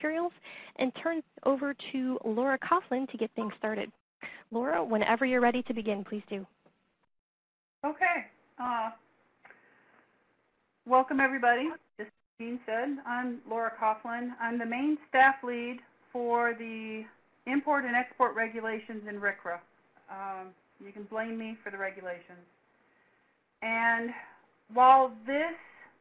materials and turn it over to Laura Coughlin to get things started. Laura, whenever you're ready to begin, please do. Okay. Welcome, everybody. As Jean said, I'm Laura Coughlin. I'm the main staff lead for the import and export regulations in RCRA. You can blame me for the regulations. And while this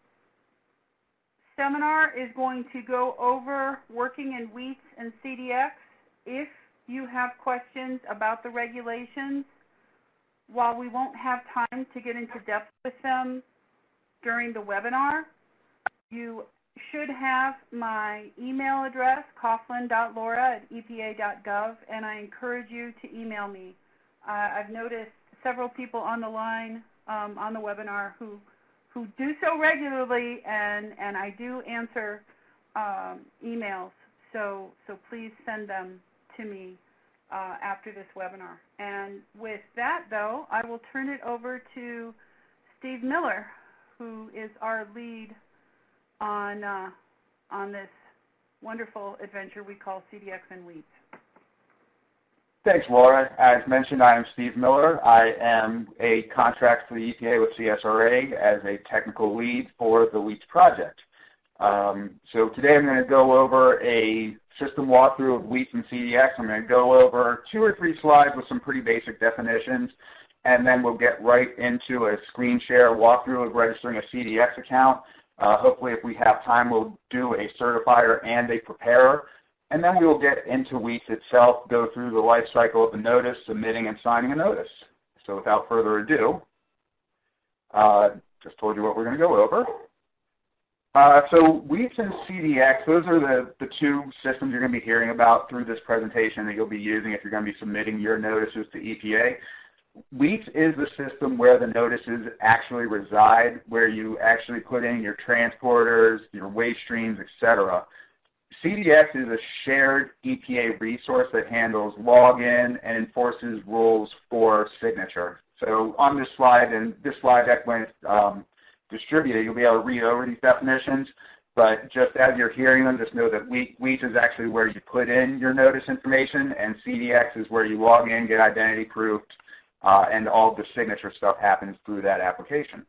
seminar is going to go over working in WEETS and CDX, if you have questions about the regulations, while we won't have time to get into depth with them during the webinar, you should have my email address, coughlin.laura@epa.gov, and I encourage you to email me. I've noticed several people on the line on the webinar who do so regularly, and I do answer emails, so please send them to me after this webinar. And with that, though, I will turn it over to Steve Miller, who is our lead on this wonderful adventure we call CDX and WEETS. Thanks, Laura. As mentioned, I am Steve Miller. I am a contract for the EPA with CSRA as a technical lead for the WEETS project. So today I'm going to go over a system walkthrough of WEETS and CDX. I'm going to go over 2 or 3 slides with some pretty basic definitions, and then we'll get right into a screen share walkthrough of registering a CDX account. Hopefully, if we have time, we'll do a certifier and a preparer. And then we will get into WEETS itself, go through the life cycle of the notice, submitting and signing a notice. So without further ado, just told you what we're going to go over. So WEETS and CDX, those are the 2 systems you're going to be hearing about through this presentation that you'll be using if you're going to be submitting your notices to EPA. WEETS is the system where the notices actually reside, where you actually put in your transporters, your waste streams, etc. CDX is a shared EPA resource that handles login and enforces rules for signature. So on this slide, and this slide deck when it's distributed, you'll be able to read over these definitions, but just as you're hearing them, just know that WEETS is actually where you put in your notice information, and CDX is where you log in, get identity proofed, and all the signature stuff happens through that application.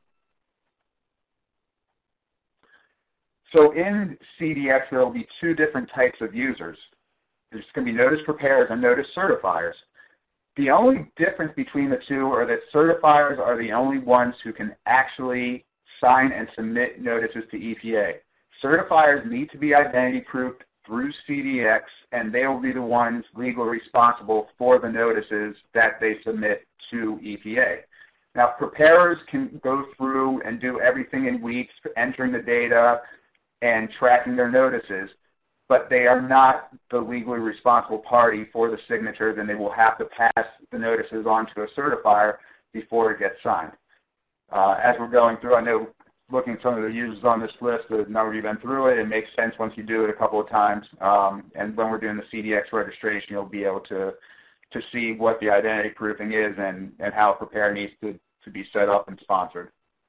So in CDX, there will be 2 different types of users. There's going to be notice preparers and notice certifiers. The only difference between the 2 are that certifiers are the only ones who can actually sign and submit notices to EPA. Certifiers need to be identity proofed through CDX, and they will be the ones legally responsible for the notices that they submit to EPA. Now, preparers can go through and do everything in WEETS, entering the data, and tracking their notices, but they are not the legally responsible party for the signatures, and they will have to pass the notices on to a certifier before it gets signed. As we're going through, I know looking at some of the users on this list, the number of you have been through it, it makes sense once you do it a couple of times, and when we're doing the CDX registration, you'll be able to see what the identity proofing is and how a preparer needs to be set up and sponsored.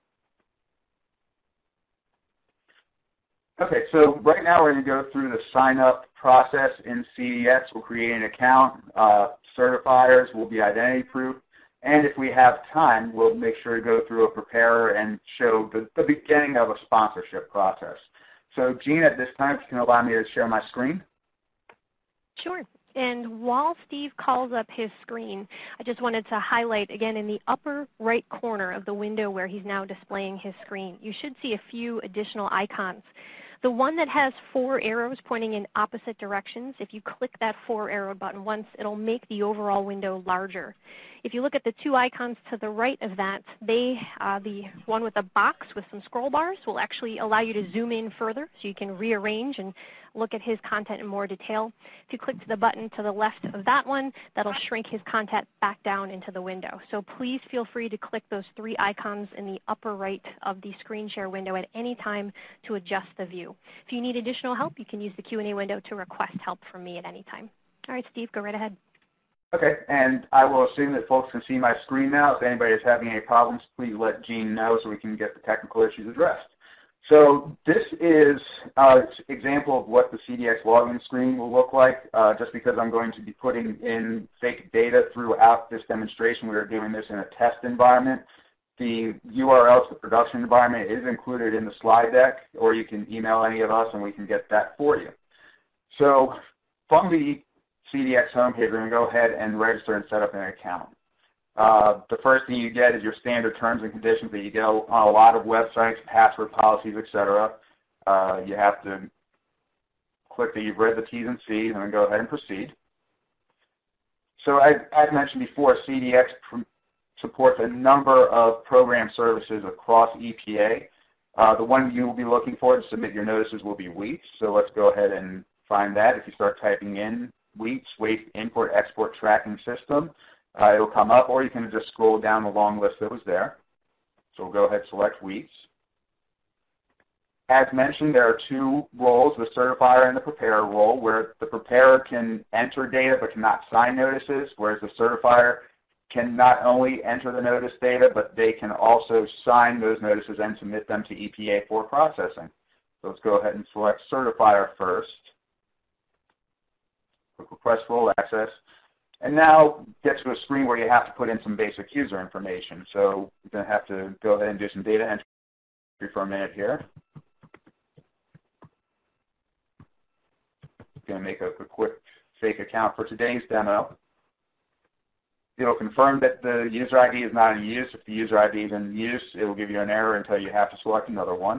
Okay, so right now we're going to go through the sign-up process in CDX. We'll create an account. Certifiers will be identity proof. And if we have time, we'll make sure to go through a preparer and show the beginning of a sponsorship process. So, Jean, at this time, if you can allow me to share my screen. Sure. And while Steve calls up his screen, I just wanted to highlight, again, in the upper right corner of the window where he's now displaying his screen, you should see a few additional icons. The one that has 4 arrows pointing in opposite directions, if you click that 4-arrow button once, it'll make the overall window larger. If you look at the 2 icons to the right of that, the one with a box with some scroll bars will actually allow you to zoom in further so you can rearrange and look at his content in more detail. If you click to the button to the left of that one, that'll shrink his content back down into the window. So please feel free to click those 3 icons in the upper right of the screen share window at any time to adjust the view. If you need additional help, you can use the Q&A window to request help from me at any time. All right, Steve, go right ahead. Okay, and I will assume that folks can see my screen now. If anybody is having any problems, please let Jean know so we can get the technical issues addressed. So this is an example of what the CDX login screen will look like. Just because I'm going to be putting in fake data throughout this demonstration, we are doing this in a test environment. The URL to the production environment is included in the slide deck, or you can email any of us and we can get that for you. So from the CDX homepage, we're going to go ahead and register and set up an account. The first thing you get is your standard terms and conditions that you get on a lot of websites, password policies, etc. You have to click that you've read the T's and C's and then go ahead and proceed. So as mentioned before, CDX supports a number of program services across EPA. The one you will be looking for to submit your notices will be WEETS. So let's go ahead and find that. If you start typing in WEETS, Waste Import-Export Tracking System, it'll come up, or you can just scroll down the long list that was there. So we'll go ahead and select WEETS. As mentioned, there are two roles, the certifier and the preparer role, where the preparer can enter data but cannot sign notices, whereas the certifier can not only enter the notice data, but they can also sign those notices and submit them to EPA for processing. So let's go ahead and select certifier first. Click request full access. And now get to a screen where you have to put in some basic user information. So you're going to have to go ahead and do some data entry for a minute here. Going to make a quick fake account for today's demo. It'll confirm that the user ID is not in use. If the user ID is in use, it will give you an error until you have to select another one.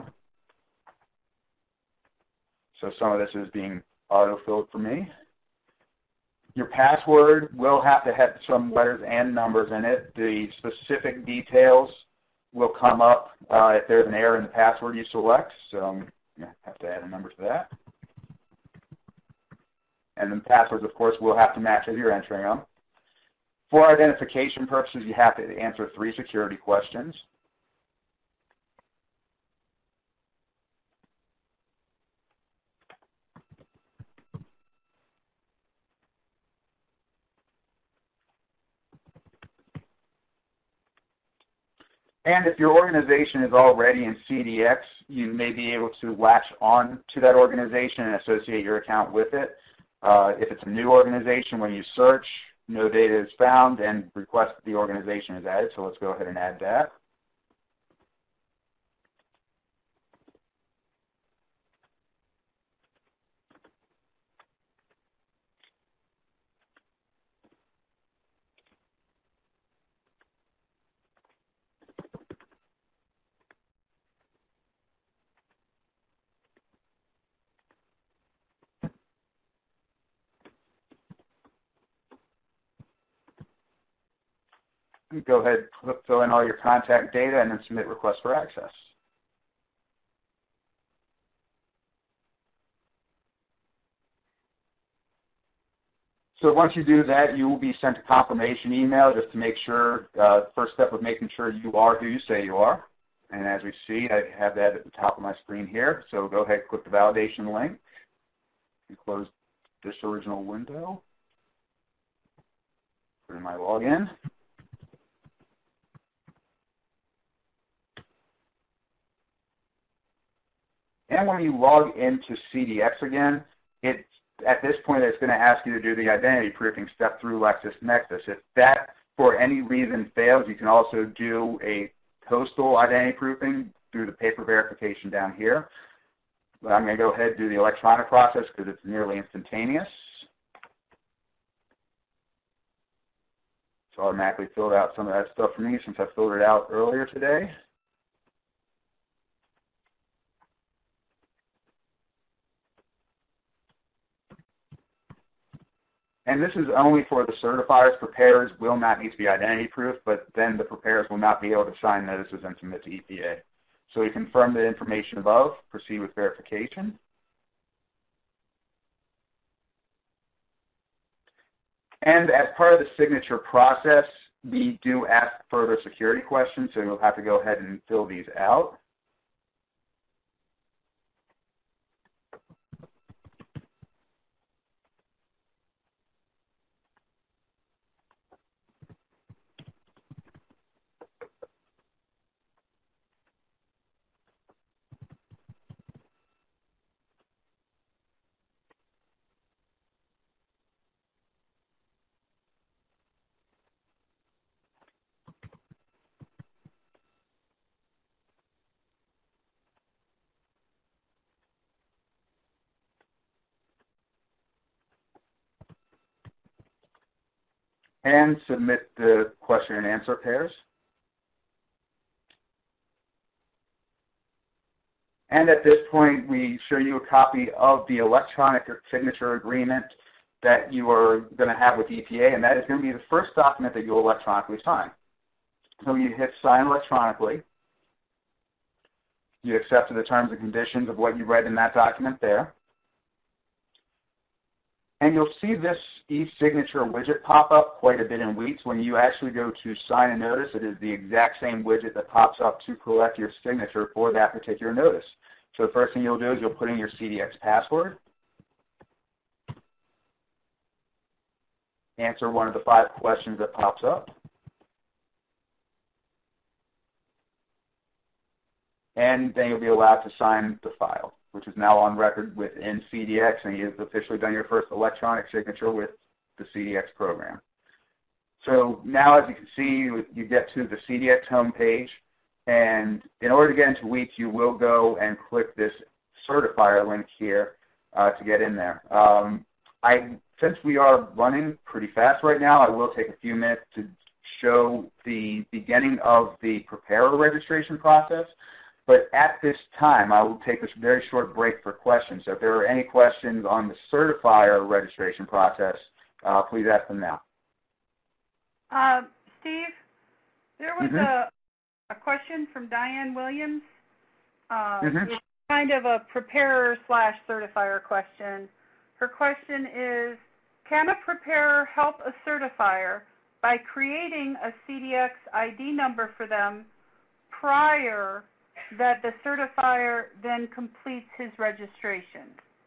So some of this is being auto-filled for me. Your password will have to have some letters and numbers in it. The specific details will come up if there's an error in the password you select. So you have to add a number to that. And then passwords, of course, will have to match as you're entering them. For identification purposes, you have to answer 3 security questions. And if your organization is already in CDX, you may be able to latch on to that organization and associate your account with it. If it's a new organization, when you search, no data is found and request that the organization is added. So let's go ahead and add that. Go ahead, fill in all your contact data, and then submit request for access. So once you do that, you will be sent a confirmation email just to make sure, first step of making sure you are who you say you are. And as we see, I have that at the top of my screen here. So go ahead, click the validation link. You close this original window. Put in my login. And when you log into CDX again, at this point it's going to ask you to do the identity proofing step through LexisNexis. If that, for any reason, fails, you can also do a postal identity proofing through the paper verification down here. But I'm going to go ahead and do the electronic process because it's nearly instantaneous. It's automatically filled out some of that stuff for me since I filled it out earlier today. And this is only for the certifiers. Preparers will not need to be identity proof, but then the preparers will not be able to sign notices and submit to EPA. So we confirm the information above, proceed with verification. And as part of the signature process, we do ask further security questions, so you'll have to go ahead and fill these out. and submit the question and answer pairs. And at this point, we show you a copy of the electronic signature agreement that you are going to have with EPA, and that is going to be the first document that you'll electronically sign. So you hit sign electronically. You accept the terms and conditions of what you read in that document there. And you'll see this e-signature widget pop up quite a bit in Wheats. When you actually go to sign a notice, it is the exact same widget that pops up to collect your signature for that particular notice. So the first thing you'll do is you'll put in your CDX password, answer one of the 5 questions that pops up, and then you'll be allowed to sign the file, which is now on record within CDX, and you've officially done your first electronic signature with the CDX program. So now, as you can see, you get to the CDX homepage, and in order to get into Wheats, you will go and click this certifier link here to get in there. Since we are running pretty fast right now, I will take a few minutes to show the beginning of the preparer registration process. But at this time, I will take a very short break for questions. So if there are any questions on the certifier registration process, please ask them now. Steve, there was a question from Diane Williams. It's kind of a preparer/certifier question. Her question is, can a preparer help a certifier by creating a CDX ID number for them prior that the certifier then completes his registration?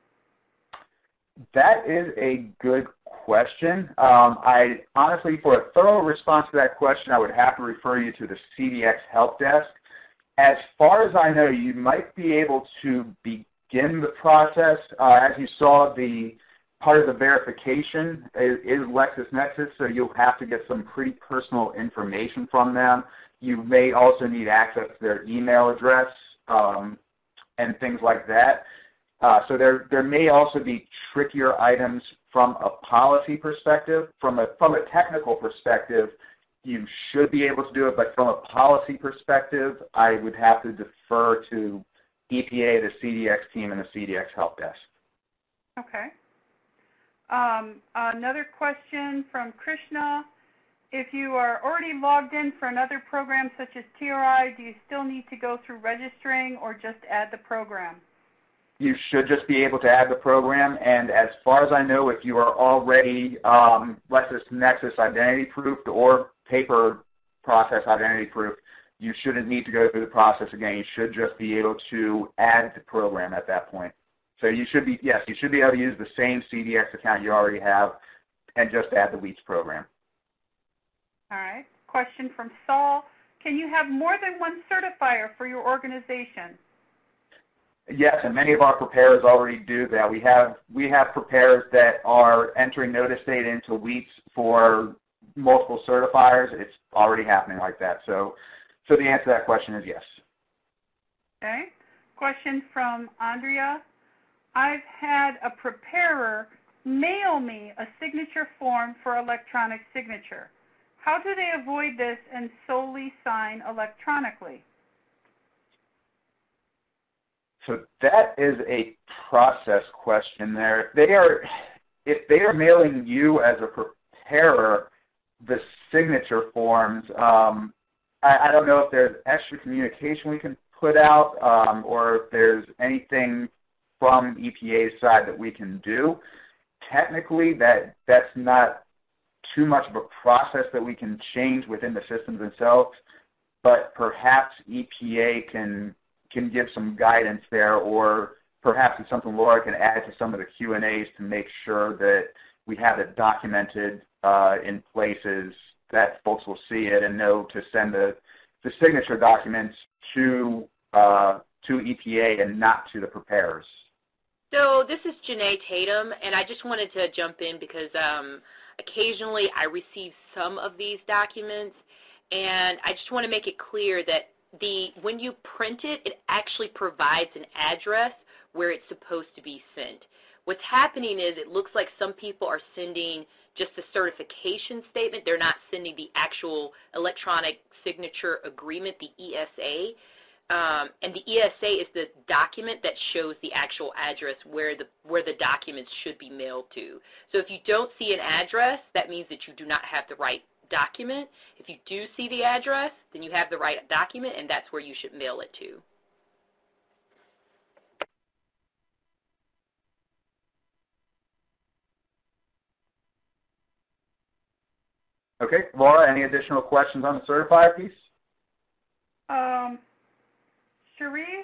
That is a good question. I honestly, for a thorough response to that question, I would have to refer you to the CDX help desk. As far as I know, you might be able to begin the process. As you saw, the part of the verification is LexisNexis, so you'll have to get some pretty personal information from them. You may also need access to their email address and things like that. So there may also be trickier items from a policy perspective. From a technical perspective, you should be able to do it, but from a policy perspective, I would have to defer to EPA, the CDX team, and the CDX help desk. Okay. Another question from Krishna. If you are already logged in for another program such as TRI, do you still need to go through registering or just add the program? You should just be able to add the program, and as far as I know, if you are already LexisNexis identity proofed or paper process identity proofed, you shouldn't need to go through the process again. You should just be able to add the program at that point. So you should be, yes, you should be able to use the same CDX account you already have and just add the Wheats program. All right. Question from Saul. Can you have more than one certifier for your organization? Yes, and many of our preparers already do that. We have preparers that are entering notice data into Wheats for multiple certifiers. It's already happening like that. So the answer to that question is yes. Okay. Question from Andrea. I've had a preparer mail me a signature form for electronic signature. How do they avoid this and solely sign electronically? So that is a process question there. If they are mailing you as a preparer the signature forms, I don't know if there's extra communication we can put out or if there's anything from EPA's side that we can do. Technically, that's not too much of a process that we can change within the systems themselves, but perhaps EPA can give some guidance there, or perhaps it's something Laura can add to some of the Q&As to make sure that we have it documented in places that folks will see it and know to send the signature documents to EPA and not to the preparers. So this is Janae Tatum, and I just wanted to jump in because occasionally I receive some of these documents, and I just want to make it clear that when you print it, it actually provides an address where it's supposed to be sent. What's happening is it looks like some people are sending just the certification statement. They're not sending the actual electronic signature agreement, the ESA. And the ESA is the document that shows the actual address where the documents should be mailed to. So if you don't see an address, that means that you do not have the right document. If you do see the address, then you have the right document, and that's where you should mail it to. Okay, Laura, any additional questions on the certifier piece? Sharice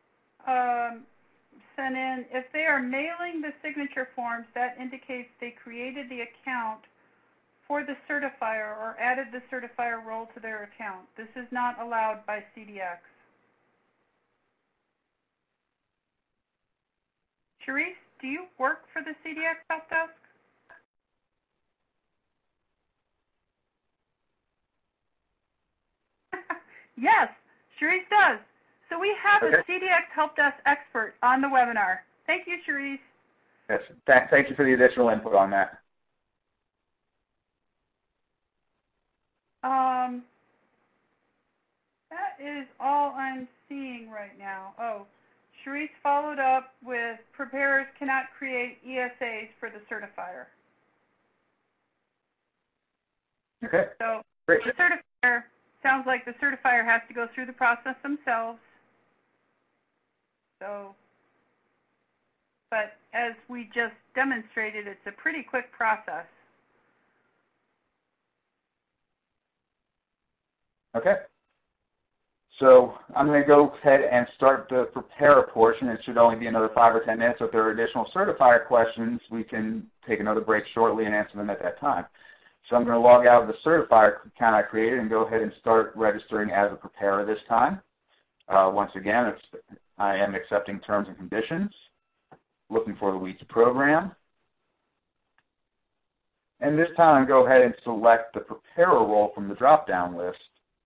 sent in, if they are mailing the signature forms, that indicates they created the account for the certifier or added the certifier role to their account. This is not allowed by CDX. Sharice, do you work for the CDX help desk? Yes, Sharice does. So we have a CDX help desk expert on the webinar. Thank you, Sharice. Yes, thank you for the additional input on that. That is all I'm seeing right now. Oh, Sharice followed up with preparers cannot create ESAs for the certifier. Okay. So Great. the certifier, sounds like the certifier has to go through the process themselves. So, but as we just demonstrated, it's a pretty quick process. Okay. So I'm going to go ahead and start the prepare portion. It should only be another 5 or 10 minutes. So if there are additional certifier questions, we can take another break shortly and answer them at that time. So I'm going to log out of the certifier account I created and go ahead and start registering as a preparer this time. Once again, I am accepting terms and conditions, looking for the WEETS program. And this time, go ahead and select the preparer role from the drop-down list.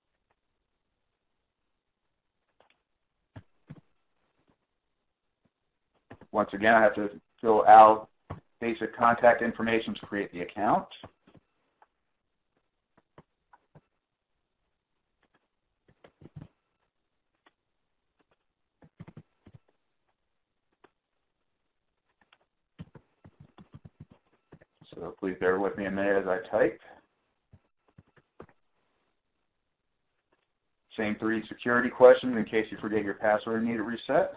Once again, I have to fill out basic contact information to create the account. So please bear with me a minute as I type. Same 3 security questions in case you forget your password and need it reset.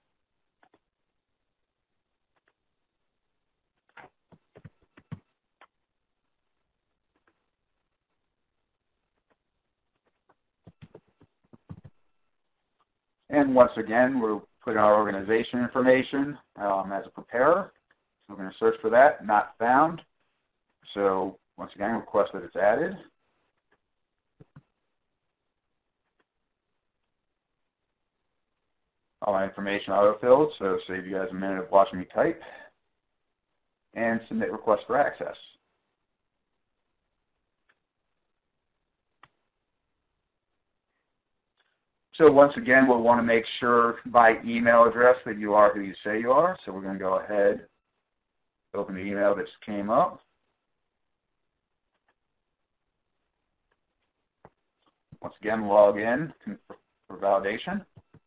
And once again, we're putting our organization information as a preparer. So we're going to search for that, not found. So once again, request that it's added. All my information auto-filled, so save you guys a minute of watching me type. And submit request for access. So once again, we'll want to make sure by email address that you are who you say you are. So we're going to go ahead, open the email that just came up. Once again, log in for validation.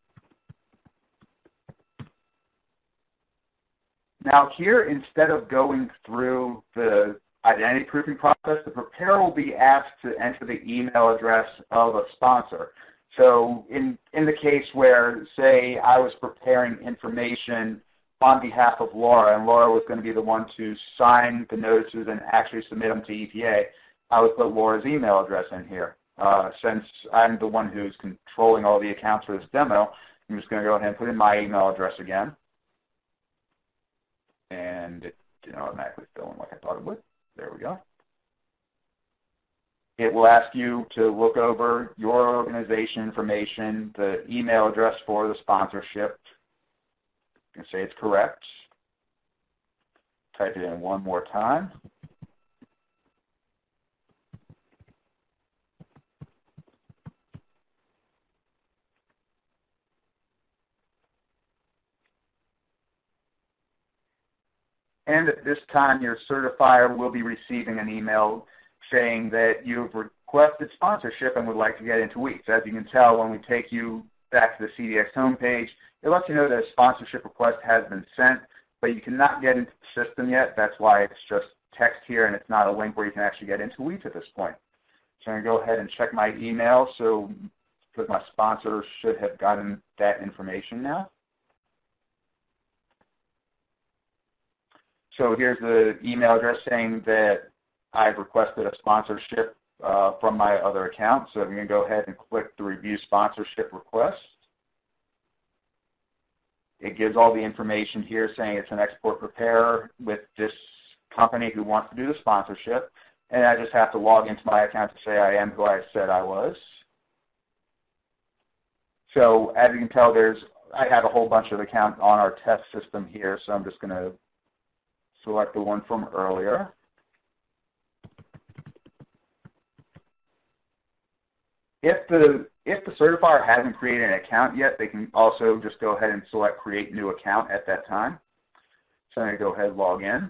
Now here, instead of going through the identity proofing process, the preparer will be asked to enter the email address of a sponsor. So in the case where, say, I was preparing information on behalf of Laura, and Laura was going to be the one to sign the notices and actually submit them to EPA, I would put Laura's email address in here. Since I'm the one who's controlling all the accounts for this demo, I'm just going to go ahead and put in my email address again. And it didn't automatically fill in like I thought it would. There we go. It will ask you to look over your organization information, the email address for the sponsorship. You can say it's correct. Type it in one more time. And at this time, your certifier will be receiving an email saying that you've requested sponsorship and would like to get into weeks. As you can tell, when we take you back to the CDX homepage, it lets you know that a sponsorship request has been sent, but you cannot get into the system yet. That's why it's just text here, and it's not a link where you can actually get into weeks at this point. So I'm going to go ahead and check my email, because my sponsor should have gotten that information now. So here's the email address saying that I've requested a sponsorship from my other account. So I'm going to go ahead and click the Review Sponsorship Request. It gives all the information here saying it's an export preparer with this company who wants to do the sponsorship. And I just have to log into my account to say I am who I said I was. So as you can tell, I have a whole bunch of accounts on our test system here, so I'm just going to select the one from earlier. If the certifier hasn't created an account yet, they can also just go ahead and select Create New Account at that time. So I'm going to go ahead and log in.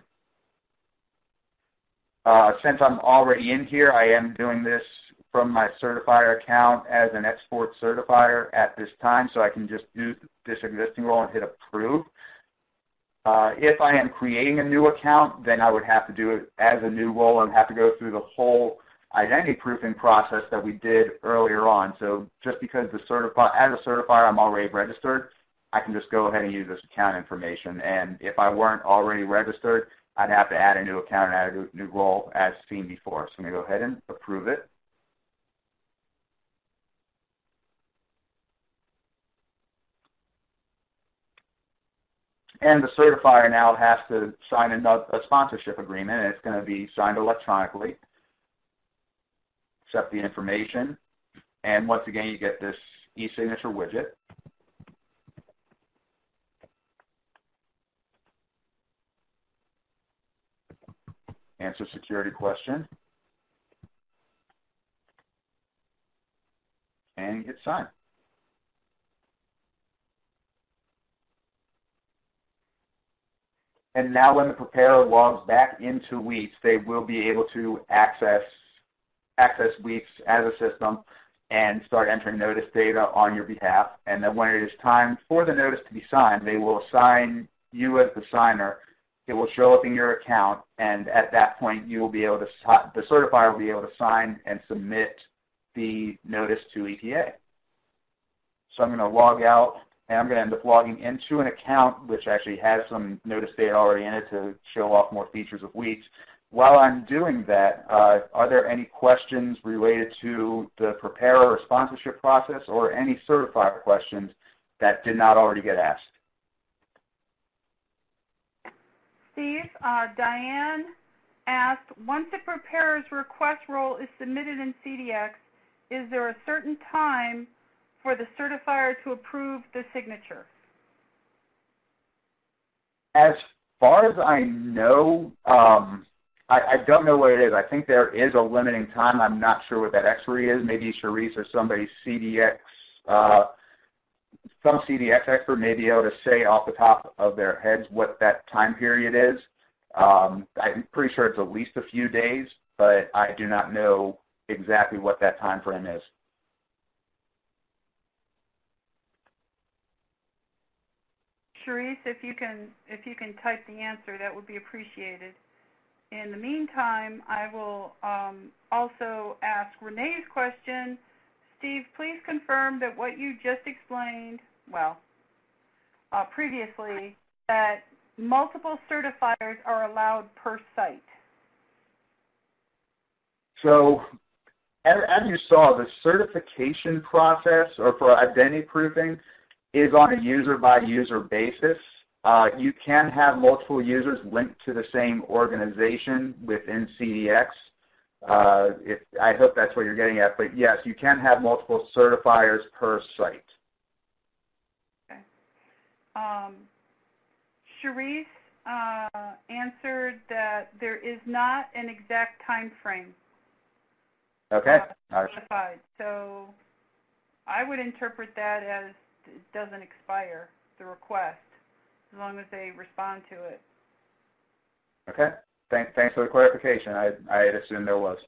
Since I'm already in here, I am doing this from my certifier account as an export certifier at this time, so I can just do this existing role and hit Approve. If I am creating a new account, then I would have to do it as a new role and have to go through the whole identity proofing process that we did earlier on. So just because as a certifier I'm already registered, I can just go ahead and use this account information. And if I weren't already registered, I'd have to add a new account and add a new role as seen before. So I'm going to go ahead and approve it. And the certifier now has to sign a sponsorship agreement, and it's going to be signed electronically. Accept the information, and once again, you get this e-signature widget. Answer security question, and hit sign. And now when the preparer logs back into Weeks, they will be able to access Weeks as a system and start entering notice data on your behalf. And then when it is time for the notice to be signed, they will assign you as the signer. It will show up in your account, and at that point, you will be able to, the certifier will be able to sign and submit the notice to EPA. So I'm going to log out, and I'm going to end up logging into an account which actually has some notice data already in it to show off more features of Weeks. While I'm doing that, are there any questions related to the preparer or sponsorship process, or any certifier questions that did not already get asked? Steve, Diane asked, once a preparer's request role is submitted in CDX, is there a certain time for the certifier to approve the signature? As far as I know, I don't know what it is. I think there is a limiting time. I'm not sure what that expiry is. Maybe Charisse or somebody CDX, some CDX expert may be able to say off the top of their heads what that time period is. I'm pretty sure it's at least a few days, but I do not know exactly what that time frame is. Charisse, if you can type the answer, that would be appreciated. In the meantime, I will also ask Renee's question. Steve, please confirm that what you just explained, previously, that multiple certifiers are allowed per site. So, as you saw, the certification process, or for identity proofing, is on a user-by-user basis. You can have multiple users linked to the same organization within CDX. I hope that's what you're getting at, but yes, you can have multiple certifiers per site. Okay. Charisse answered that there is not an exact time frame. Okay. Specified. So I would interpret that as it doesn't expire, the request, as long as they respond to it. Okay. Thanks for the clarification. I had assumed there was.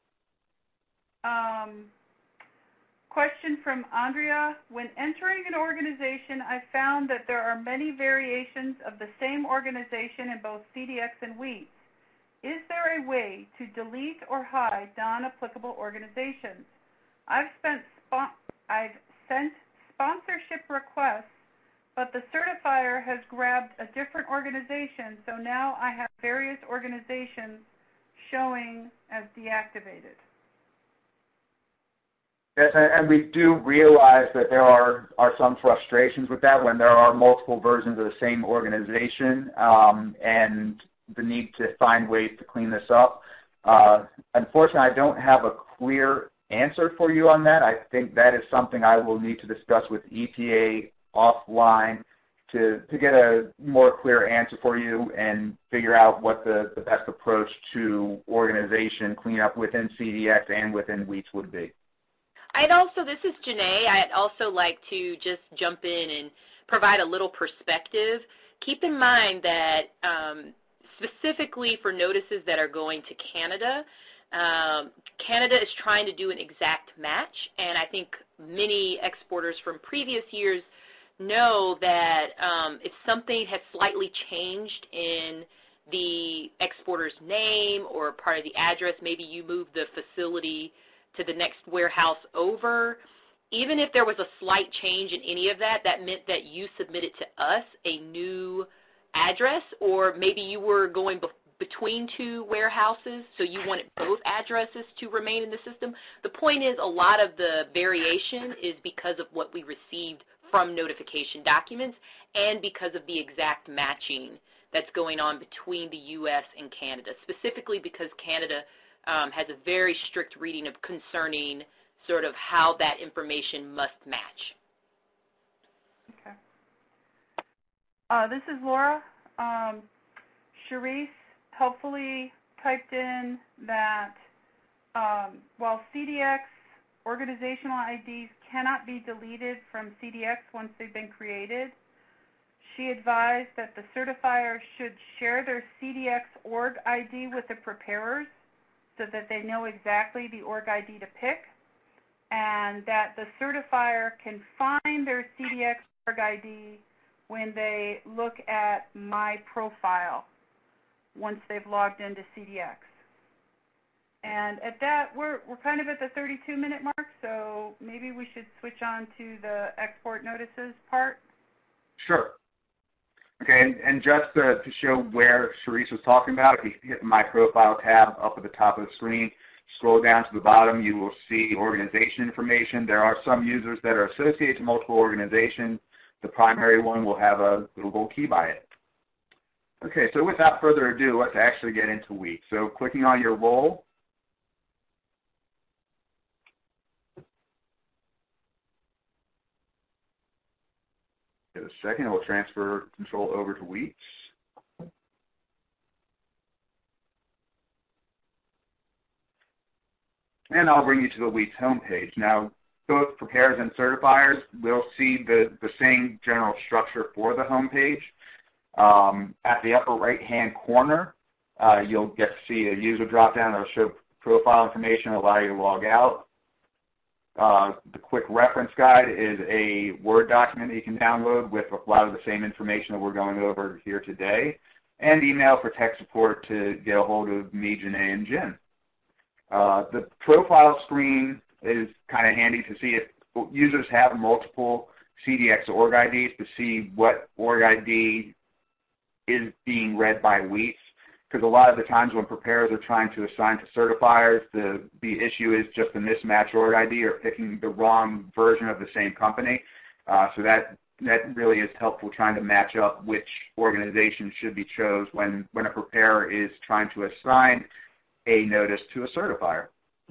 Question from Andrea. When entering an organization, I found that there are many variations of the same organization in both CDX and WEETS. Is there a way to delete or hide non-applicable organizations? I've sent sponsorship requests, but the certifier has grabbed a different organization, so now I have various organizations showing as deactivated. Yes, and we do realize that there are some frustrations with that when there are multiple versions of the same organization, and the need to find ways to clean this up. Unfortunately, I don't have a clear answer for you on that. I think that is something I will need to discuss with EPA offline to get a more clear answer for you and figure out what the best approach to organization cleanup within CDX and within WEETS would be. This is Janae, I'd also like to just jump in and provide a little perspective. Keep in mind that specifically for notices that are going to Canada, Canada is trying to do an exact match, and I think many exporters from previous years know that if something has slightly changed in the exporter's name or part of the address, maybe you move the facility to the next warehouse over, even if there was a slight change in any of that, that meant that you submitted to us a new address, or maybe you were going between two warehouses, so you wanted both addresses to remain in the system. The point is a lot of the variation is because of what we received from notification documents and because of the exact matching that's going on between the U.S. and Canada, specifically because Canada has a very strict reading of concerning sort of how that information must match. Okay. This is Laura. Sharice helpfully typed in that while CDX organizational IDs cannot be deleted from CDX once they've been created, she advised that the certifier should share their CDX org ID with the preparers so that they know exactly the org ID to pick, and that the certifier can find their CDX org ID when they look at My Profile once they've logged into CDX. And at that, we're kind of at the 32-minute mark, so maybe we should switch on to the export notices part. Sure. Okay, and just to show where Sharice was talking about, if you hit the My Profile tab up at the top of the screen, scroll down to the bottom, you will see organization information. There are some users that are associated to multiple organizations. The primary one will have a little gold key by it. Okay, so without further ado, let's actually get into WEETS. So clicking on your role, in a second, we'll transfer control over to WEETS. And I'll bring you to the WEETS homepage. Now, both preparers and certifiers will see the same general structure for the homepage. At the upper right-hand corner, you'll get to see a user drop-down that will show profile information, allow you to log out. The quick reference guide is a Word document that you can download with a lot of the same information that we're going over here today, and email for tech support to get a hold of me, Janae, and Jen. The profile screen is kind of handy to see if users have multiple CDX org IDs to see what org ID is being read by WEETS. Because a lot of the times when preparers are trying to assign to certifiers, the issue is just a mismatch org ID or picking the wrong version of the same company. So that really is helpful trying to match up which organization should be chose when a preparer is trying to assign a notice to a certifier.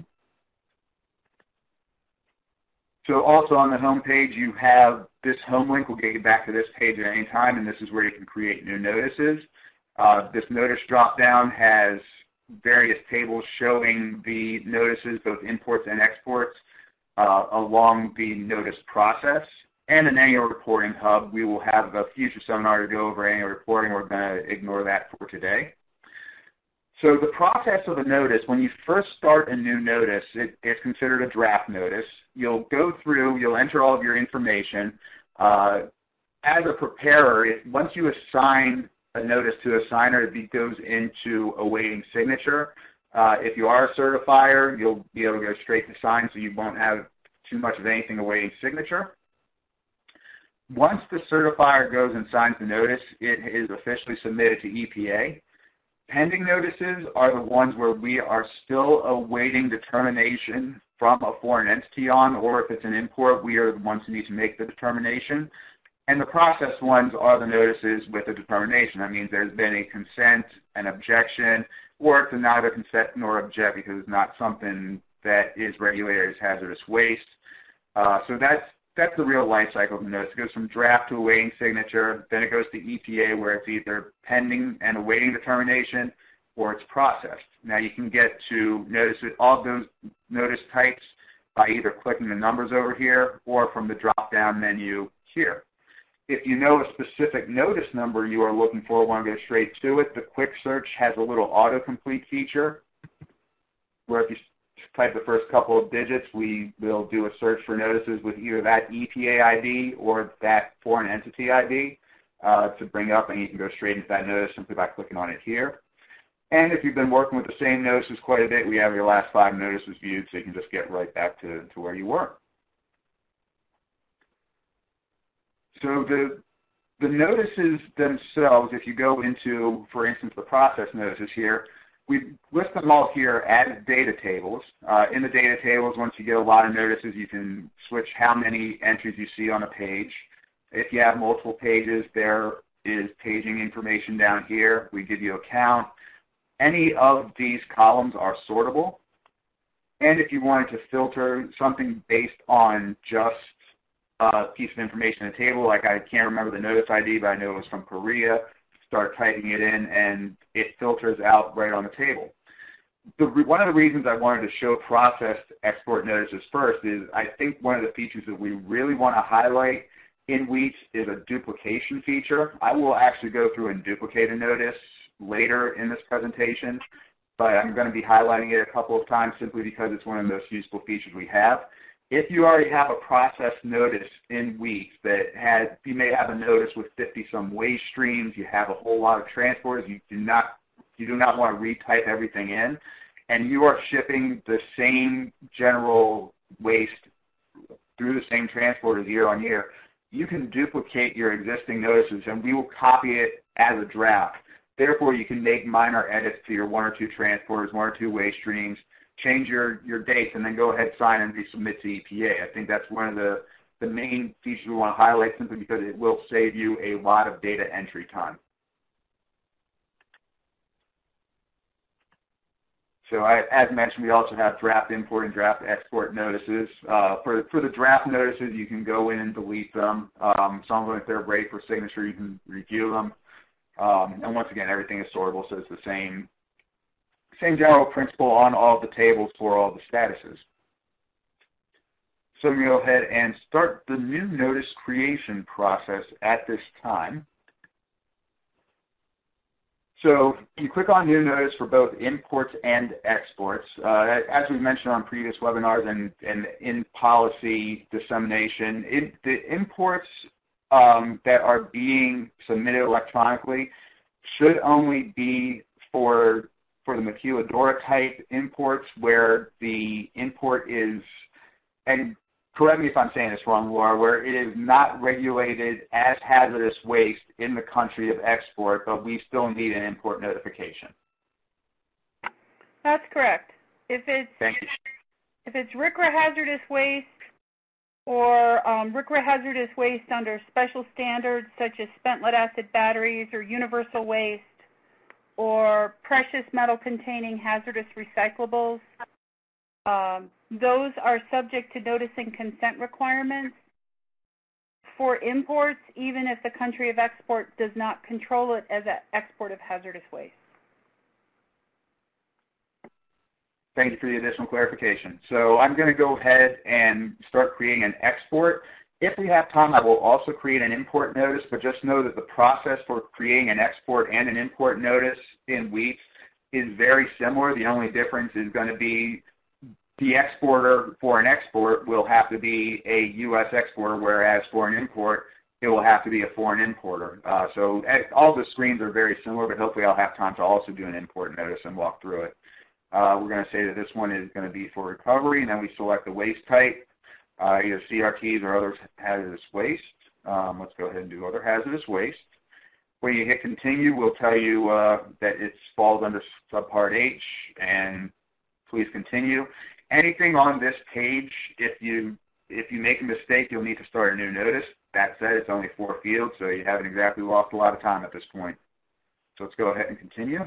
So also on the home page, you have this home link. We'll get you back to this page at any time, and this is where you can create new notices. This notice drop-down has various tables showing the notices, both imports and exports, along the notice process. And an annual reporting hub. We will have a future seminar to go over annual reporting. We're going to ignore that for today. So the process of a notice, when you first start a new notice, it's considered a draft notice. You'll go through, you'll enter all of your information. As a preparer, once you assign a notice to a signer, it goes into awaiting signature. If you are a certifier, you'll be able to go straight to sign, so you won't have too much of anything awaiting signature. Once the certifier goes and signs the notice, it is officially submitted to EPA. Pending notices are the ones where we are still awaiting determination from a foreign entity on, or if it's an import, we are the ones who need to make the determination. And the process ones are the notices with a determination. That means there's been a consent, an objection, or it's neither consent nor object because it's not something that is regulated as hazardous waste. So that's the real life cycle of the notice. It goes from draft to awaiting signature, then it goes to EPA where it's either pending and awaiting determination or it's processed. Now you can get to all of those notice types by either clicking the numbers over here or from the drop-down menu here. If you know a specific notice number you are looking for, want to go straight to it, the quick search has a little autocomplete feature where if you type the first couple of digits, we will do a search for notices with either that EPA ID or that foreign entity ID to bring up, and you can go straight into that notice simply by clicking on it here. And if you've been working with the same notices quite a bit, we have your last 5 notices viewed, so you can just get right back to where you were. So the notices themselves, if you go into, for instance, the process notices here, we list them all here as data tables. In the data tables, once you get a lot of notices, you can switch how many entries you see on a page. If you have multiple pages, there is paging information down here. We give you a count. Any of these columns are sortable. And if you wanted to filter something based on just a piece of information in a table, like I can't remember the notice ID, but I know it was from Korea, start typing it in, and it filters out right on the table. One of the reasons I wanted to show processed export notices first is I think one of the features that we really want to highlight in WEETS is a duplication feature. I will actually go through and duplicate a notice later in this presentation, but I'm going to be highlighting it a couple of times simply because it's one of the most useful features we have. If you already have a process notice in WEETS that you may have a notice with 50-some waste streams, you have a whole lot of transporters, you do not want to retype everything in, and you are shipping the same general waste through the same transporters year on year, you can duplicate your existing notices and we will copy it as a draft. Therefore, you can make minor edits to your 1 or 2 transporters, 1 or 2 waste streams, change your dates, and then go ahead, sign, and resubmit to EPA. I think that's one of the main features we want to highlight simply because it will save you a lot of data entry time. So as mentioned, we also have draft import and draft export notices. For the draft notices, you can go in and delete them. Some of them, if they're ready for signature, you can review them. And once again, everything is sortable, so it's the same general principle on all the tables for all the statuses. So I'm going to go ahead and start the new notice creation process at this time. So you click on New Notice for both imports and exports. As we mentioned on previous webinars and in policy dissemination, the imports that are being submitted electronically should only be for the maquiladora type imports where the import is, and correct me if I'm saying this wrong, Laura, where it is not regulated as hazardous waste in the country of export, but we still need an import notification. That's correct. If Thank you. If it's RCRA hazardous waste or RCRA hazardous waste under special standards such as spent lead-acid batteries or universal waste or precious metal-containing hazardous recyclables, those are subject to notice and consent requirements. For imports, even if the country of export does not control it as an export of hazardous waste. Thank you for the additional clarification. So I'm going to go ahead and start creating an export. If we have time, I will also create an import notice, but just know that the process for creating an export and an import notice in WEETS is very similar. The only difference is going to be the exporter for an export will have to be a U.S. exporter, whereas for an import, it will have to be a foreign importer. So all the screens are very similar, but hopefully I'll have time to also do an import notice and walk through it. We're going to say that this one is going to be for recovery, and then we select the waste type, either CRTs or other hazardous waste. Let's go ahead and do other hazardous waste. When you hit continue, we'll tell you that it falls under subpart H, and please continue. Anything on this page, if you make a mistake, you'll need to start a new notice. That said, it's only 4 fields, so you haven't exactly lost a lot of time at this point. So let's go ahead and continue.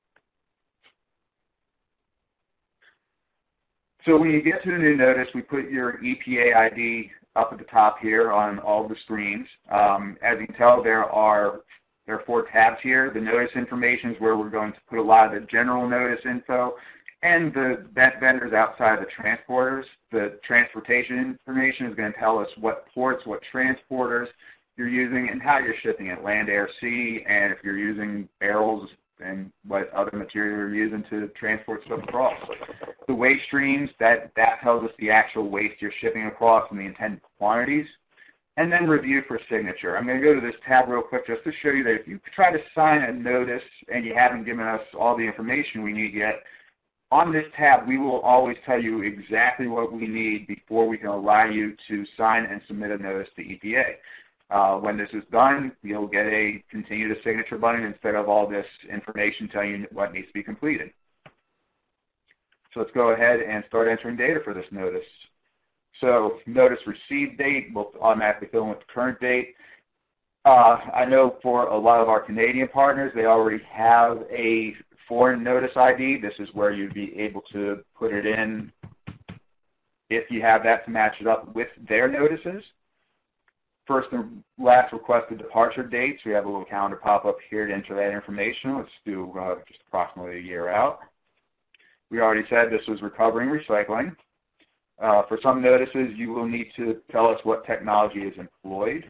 So when you get to the new notice, we put your EPA ID up at the top here on all the screens. As you can tell, there are 4 tabs here. The notice information is where we're going to put a lot of the general notice info, and the vendors outside the transporters. The transportation information is going to tell us what ports, what transporters you're using, and how you're shipping it, land, air, sea, and if you're using barrels and what other material you're using to transport stuff across. The waste streams, that tells us the actual waste you're shipping across and the intended quantities. And then review for signature. I'm going to go to this tab real quick just to show you that if you try to sign a notice and you haven't given us all the information we need yet, on this tab, we will always tell you exactly what we need before we can allow you to sign and submit a notice to EPA. When this is done, you'll get a continue to signature button instead of all this information telling you what needs to be completed. So let's go ahead and start entering data for this notice. So notice received date, we'll automatically fill in with the current date. I know for a lot of our Canadian partners, they already have a foreign notice ID. This is where you'd be able to put it in if you have that to match it up with their notices. First and last requested departure dates. We have a little calendar pop-up here to enter that information. Let's do just approximately a year out. We already said this was recovering recycling. For some notices, you will need to tell us what technology is employed.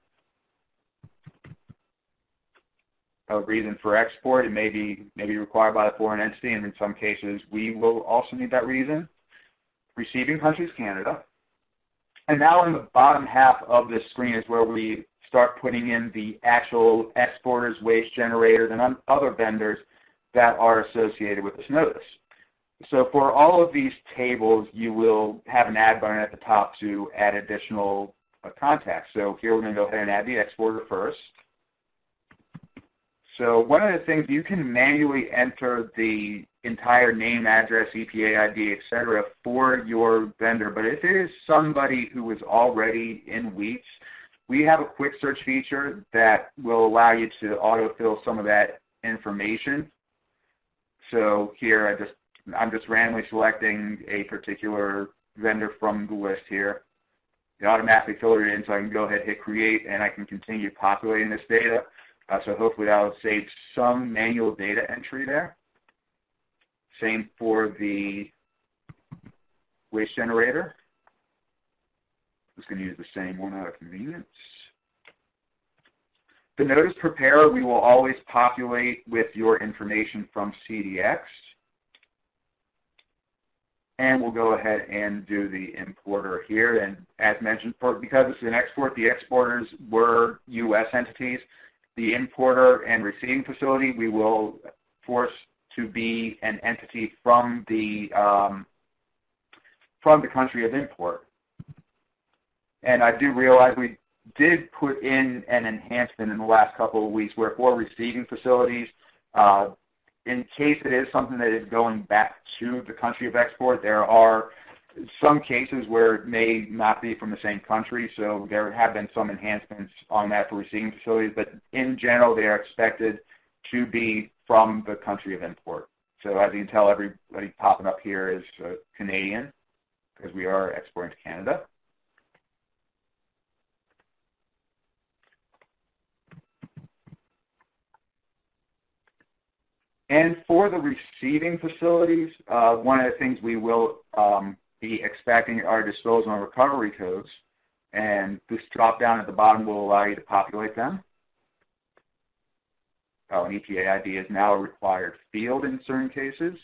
A reason for export, it may be required by the foreign entity, and in some cases, we will also need that reason. Receiving country is Canada. And now in the bottom half of this screen is where we start putting in the actual exporters, waste generators, and other vendors that are associated with this notice. So for all of these tables, you will have an add button at the top to add additional contacts. So here we're going to go ahead and add the exporter first. So one of the things, you can manually enter the entire name, address, EPA ID, etc. for your vendor, but if it is somebody who is already in WEETS, we have a quick search feature that will allow you to autofill some of that information. So here I'm just randomly selecting a particular vendor from the list here. It automatically filtered it in, so I can go ahead and hit create, and I can continue populating this data. So hopefully that will save some manual data entry there. Same for the waste generator. I'm just going to use the same one out of convenience. The notice preparer, we will always populate with your information from CDX. And we'll go ahead and do the importer here. And as mentioned, because it's an export, the exporters were U.S. entities. The importer and receiving facility, we will force to be an entity from the country of import. And I do realize we did put in an enhancement in the last couple of weeks where for receiving facilities, in case it is something that is going back to the country of export, there are some cases where it may not be from the same country, so there have been some enhancements on that for receiving facilities, but in general, they are expected to be from the country of import. So as you can tell, everybody popping up here is Canadian, because we are exporting to Canada. And for the receiving facilities, one of the things we will be expecting are disposal and recovery codes, and this drop down at the bottom will allow you to populate them. an EPA ID is now a required field in certain cases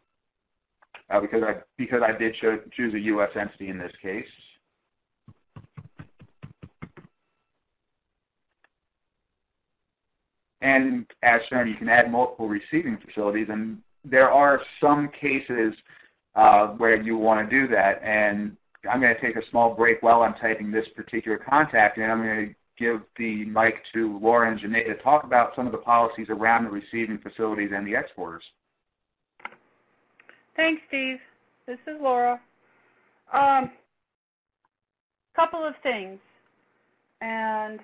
because I did choose a U.S. entity in this case. And as shown, you can add multiple receiving facilities, and there are some cases where you want to do that. And I'm going to take a small break while I'm typing this particular contact, and I'm going to give the mic to Laura and Janae to talk about some of the policies around the receiving facilities and the exporters. Thanks, Steve. This is Laura. Couple of things. And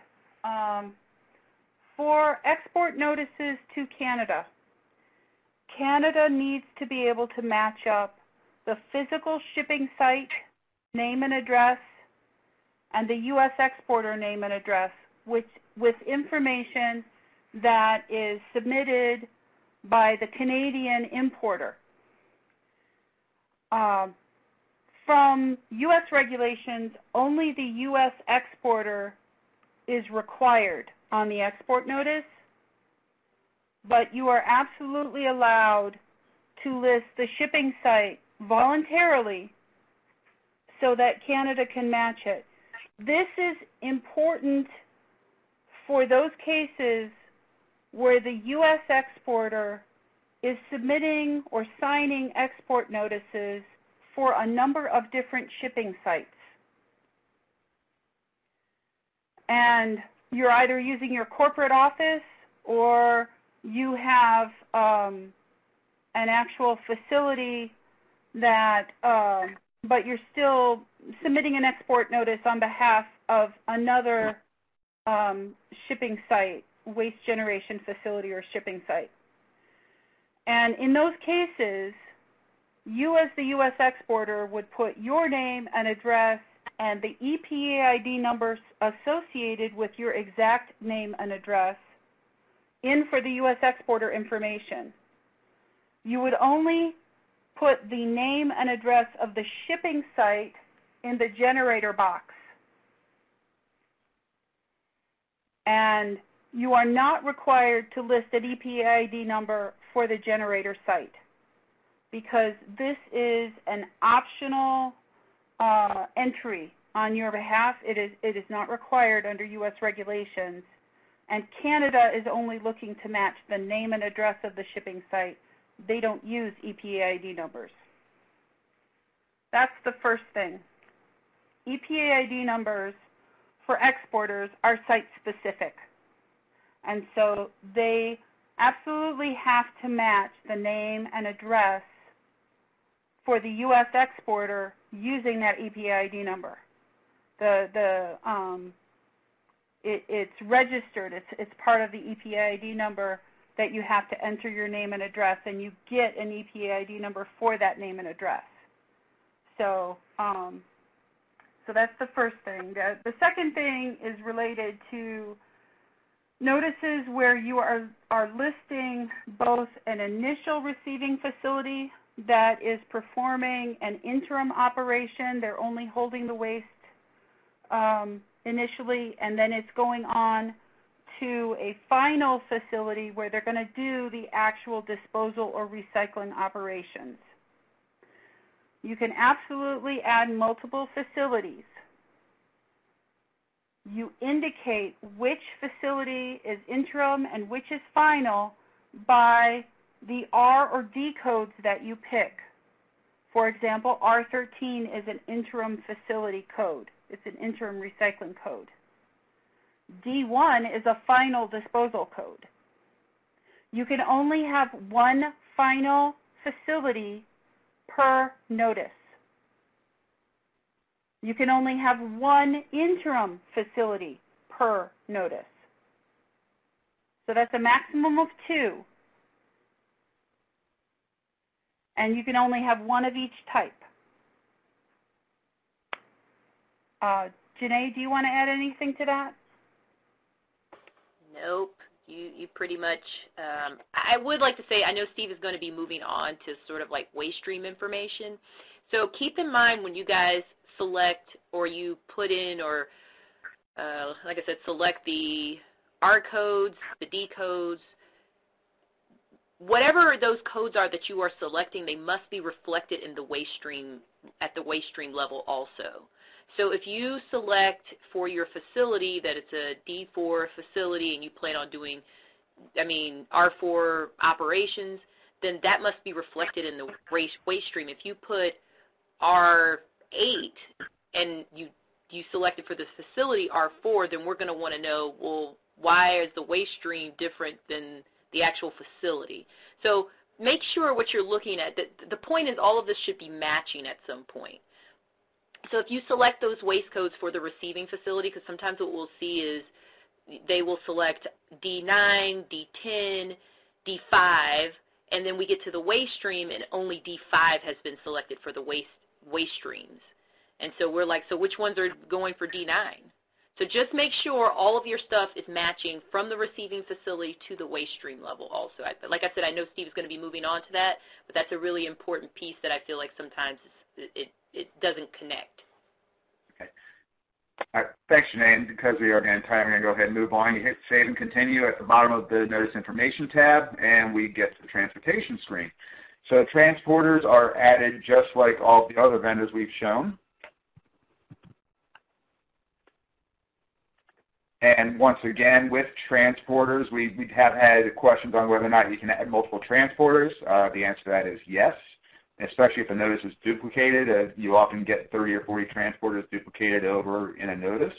for export notices to Canada, Canada needs to be able to match up the physical shipping site, name and address, and the U.S. exporter name and address, with information that is submitted by the Canadian importer. From U.S. regulations, only the U.S. exporter is required on the export notice, but you are absolutely allowed to list the shipping site voluntarily so that Canada can match it. This is important for those cases where the U.S. exporter is submitting or signing export notices for a number of different shipping sites. And you're either using your corporate office or you have an actual facility that, but you're still submitting an export notice on behalf of another shipping site, waste generation facility or shipping site. And in those cases, you as the U.S. exporter would put your name and address and the EPA ID numbers associated with your exact name and address in for the U.S. exporter information. You would only put the name and address of the shipping site in the generator box. And you are not required to list an EPA ID number for the generator site, because this is an optional entry on your behalf. It is not required under U.S. regulations, and Canada is only looking to match the name and address of the shipping site. They don't use EPA ID numbers. That's the first thing. EPA ID numbers for exporters are site-specific, and so they absolutely have to match the name and address for the U.S. exporter using that EPA ID number. It's registered. It's part of the EPA ID number that you have to enter your name and address, and you get an EPA ID number for that name and address. So, so that's the first thing. The second thing is related to notices where you are listing both an initial receiving facility that is performing an interim operation. They're only holding the waste initially, and then it's going on to a final facility where they're going to do the actual disposal or recycling operations. You can absolutely add multiple facilities. You indicate which facility is interim and which is final by the R or D codes that you pick. For example, R13 is an interim facility code. It's an interim recycling code. D1 is a final disposal code. You can only have one final facility per notice. You can only have one interim facility per notice. So that's a maximum of 2. And you can only have one of each type. Janae, do you want to add anything to that? Nope. You pretty much, I would like to say, I know Steve is going to be moving on to sort of like waste stream information. So keep in mind when you guys select or you put in or, like I said, select the R codes, the D codes, whatever those codes are that you are selecting, they must be reflected in the waste stream at the waste stream level also. So if you select for your facility that it's a D4 facility and you plan on doing, R4 operations, then that must be reflected in the waste stream. If you put R8 and you selected for the facility R4, then we're going to want to know, well, why is the waste stream different than the actual facility? So make sure what you're looking at, the point is all of this should be matching at some point. So if you select those waste codes for the receiving facility, because sometimes what we'll see is they will select D9, D10, D5, and then we get to the waste stream and only D5 has been selected for the waste streams. And so we're like, so which ones are going for D9? So just make sure all of your stuff is matching from the receiving facility to the waste stream level also. Like I said, I know Steve is going to be moving on to that, but that's a really important piece that I feel like sometimes it doesn't connect. Okay. All right. Thanks, Janae. And because we are getting time, we're going to go ahead and move on. You hit Save and Continue at the bottom of the Notice Information tab, and we get to the transportation screen. So transporters are added just like all the other vendors we've shown. And once again, with transporters, we have had questions on whether or not you can add multiple transporters. The answer to that is yes, especially if a notice is duplicated. You often get 30 or 40 transporters duplicated over in a notice.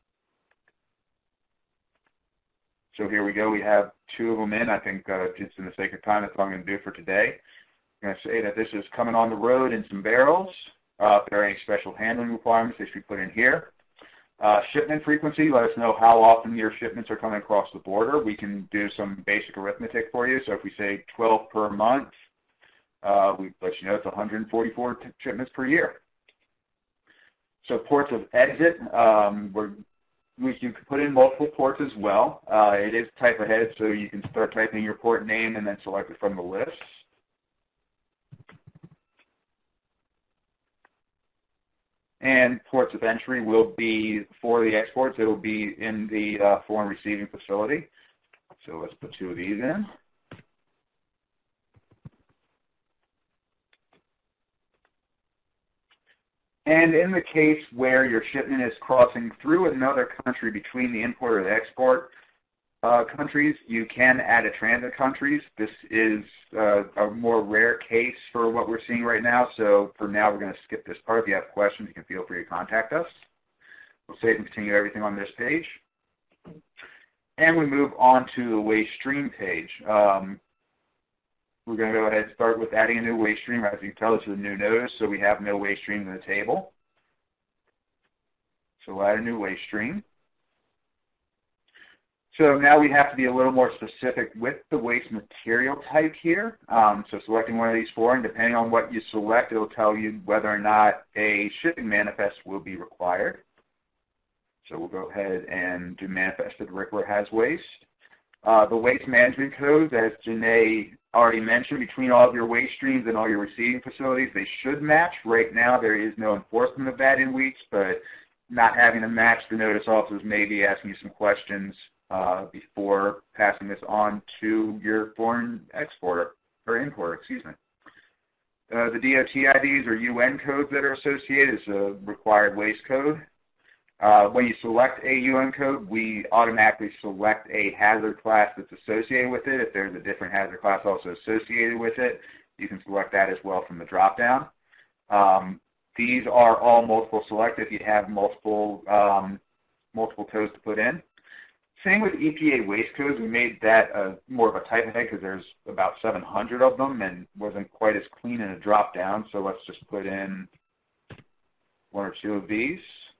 So here we go. We have 2 of them in. I think just in the sake of time, that's all I'm going to do for today. I'm going to say that this is coming on the road in some barrels. If there are any special handling requirements, they should be put in here. Shipment frequency, let us know how often your shipments are coming across the border. We can do some basic arithmetic for you. So if we say 12 per month, we let you know it's 144 shipments per year. So ports of exit, you can put in multiple ports as well. It is type ahead, so you can start typing your port name and then select it from the list. And ports of entry will be, for the exports, it will be in the foreign receiving facility. So let's put 2 of these in. And in the case where your shipment is crossing through another country between the import or the export countries, you can add a transit countries. This is a more rare case for what we're seeing right now. So for now, we're going to skip this part. If you have questions, you can feel free to contact us. We'll save and continue everything on this page. And we move on to the waste stream page. We're going to go ahead and start with adding a new waste stream. As you can tell, this is a new notice, so we have no waste stream in the table. So we'll add a new waste stream. So now we have to be a little more specific with the waste material type here. So selecting one of these 4, and depending on what you select, it will tell you whether or not a shipping manifest will be required. So we'll go ahead and do manifested RCRA has waste. The waste management codes, as Janae already mentioned, between all of your waste streams and all your receiving facilities, they should match. Right now, there is no enforcement of that in WEEKS, but not having them match, the notice officers may be asking you some questions before passing this on to your foreign exporter, or importer, excuse me. The DOT IDs or UN codes that are associated is a required waste code. When you select a UN code, we automatically select a hazard class that's associated with it. If there's a different hazard class also associated with it, you can select that as well from the drop-down. These are all multiple select if you have multiple codes to put in. Same with EPA waste codes. We made that more of a type ahead because there's about 700 of them and wasn't quite as clean in a drop-down. So let's just put in 1 or 2 of these.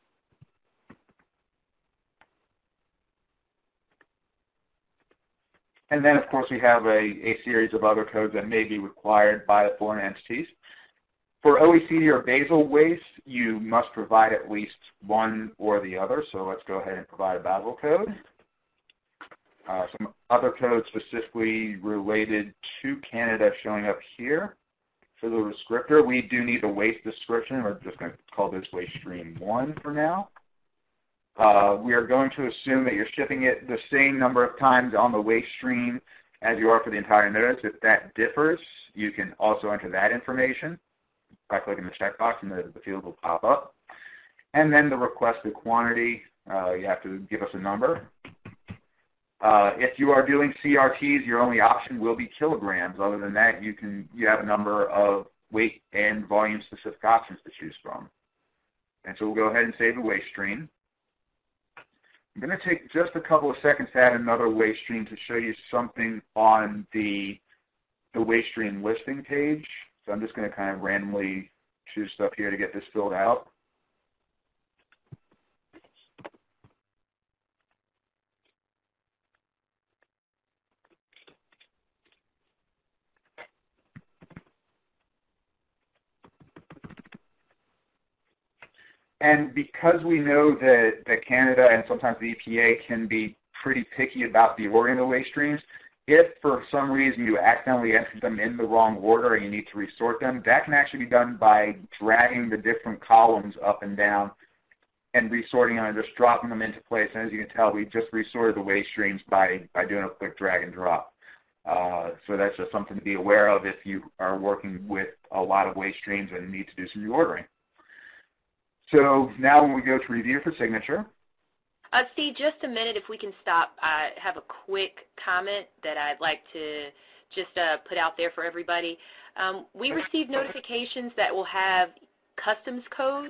And then, of course, we have a series of other codes that may be required by the foreign entities. For OECD or basal waste, you must provide at least one or the other. So let's go ahead and provide a basal code. Some other codes specifically related to Canada showing up here. For the descriptor, we do need a waste description. We're just going to call this waste stream 1 for now. We are going to assume that you're shipping it the same number of times on the waste stream as you are for the entire notice. If that differs, you can also enter that information by clicking the checkbox, and the field will pop up. And then the requested quantity, you have to give us a number. If you are doing CRTs, your only option will be kilograms. Other than that, you have a number of weight and volume specific options to choose from. And so we'll go ahead and save the waste stream. I'm going to take just a couple of seconds to add another waste stream to show you something on the waste stream listing page. So I'm just going to kind of randomly choose stuff here to get this filled out. And because we know that Canada and sometimes the EPA can be pretty picky about the ordering of waste streams, if for some reason you accidentally entered them in the wrong order and you need to resort them, that can actually be done by dragging the different columns up and down and resorting them and just dropping them into place. And as you can tell, we just resorted the waste streams by doing a quick drag and drop. So that's just something to be aware of if you are working with a lot of waste streams and need to do some reordering. So now when we go to review for signature. Steve, just a minute, if we can stop. I have a quick comment that I'd like to just put out there for everybody. We receive notifications that will have customs codes.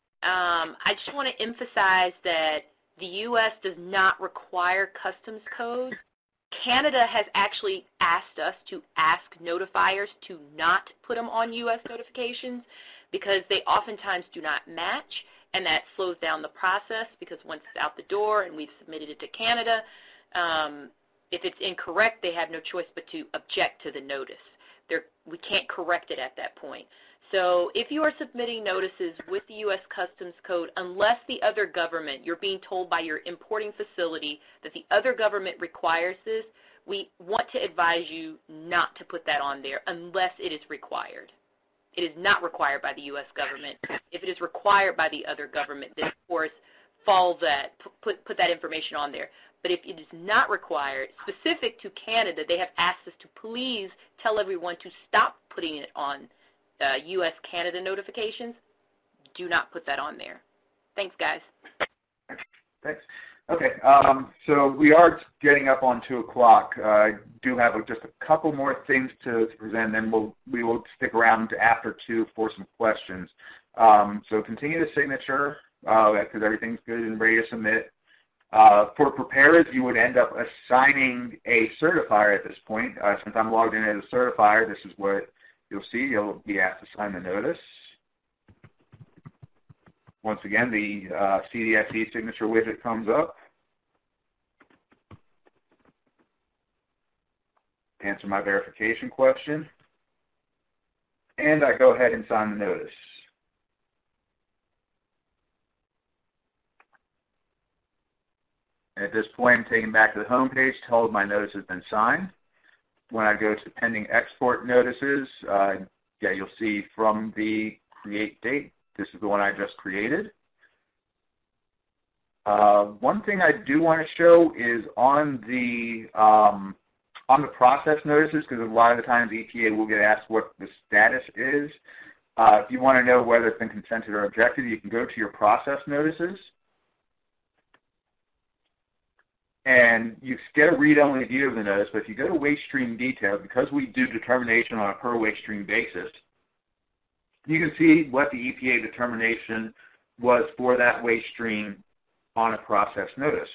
I just want to emphasize that the U.S. does not require customs codes. Canada has actually asked us to ask notifiers to not put them on U.S. notifications because they oftentimes do not match, and that slows down the process because once it's out the door and we've submitted it to Canada, if it's incorrect, they have no choice but to object to the notice. We can't correct it at that point. So if you are submitting notices with the U.S. Customs Code, unless the other government, you're being told by your importing facility that the other government requires this, we want to advise you not to put that on there unless it is required. It is not required by the U.S. government. If it is required by the other government, then, of course, follow that, put that information on there. But if it is not required, specific to Canada, they have asked us to please tell everyone to stop putting it on U.S.-Canada notifications. Do not put that on there. Thanks, guys. Thanks. Okay, so we are getting up on 2 o'clock. I do have just a couple more things to present, and we will stick around after 2 for some questions. So continue the signature because everything's good and ready to submit. For preparers, you would end up assigning a certifier at this point. Since I'm logged in as a certifier, this is what you'll see. You'll be asked to sign the notice. Once again, the CDSE signature widget comes up. Answer my verification question. And I go ahead and sign the notice. At this point, I'm taken back to the home page, told my notice has been signed. When I go to pending export notices, you'll see from the create date, this is the one I just created. One thing I do want to show is on the process notices, because a lot of the times EPA will get asked what the status is. If you want to know whether it's been consented or objected, you can go to your process notices. And you get a read-only view of the notice, but if you go to waste stream details, because we do determination on a per waste stream basis, you can see what the EPA determination was for that waste stream on a process notice.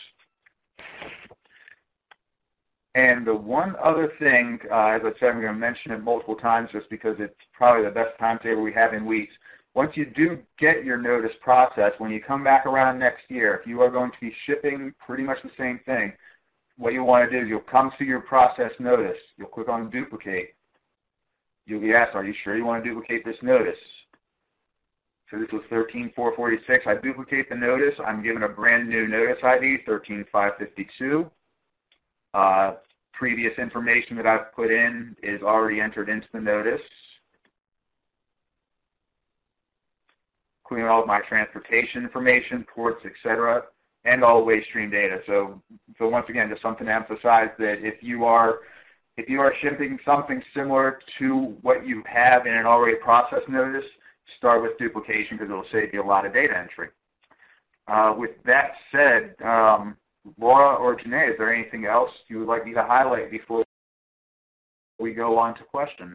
And the one other thing, as I said, I'm going to mention it multiple times just because it's probably the best timetable we have in weeks. Once you do get your notice processed, when you come back around next year, if you are going to be shipping pretty much the same thing, what you'll want to do is you'll come to your process notice. You'll click on duplicate. You'll be asked, are you sure you want to duplicate this notice? So this was 13446. I duplicate the notice. I'm given a brand new notice ID, 13552. Previous information that I've put in is already entered into the notice, including all of my transportation information, ports, etc., and all waste stream data. So once again, just something to emphasize that if you are If you are shipping something similar to what you have in an already processed notice, start with duplication because it will save you a lot of data entry. With that said, Laura or Janae, is there anything else you would like me to highlight before we go on to questions?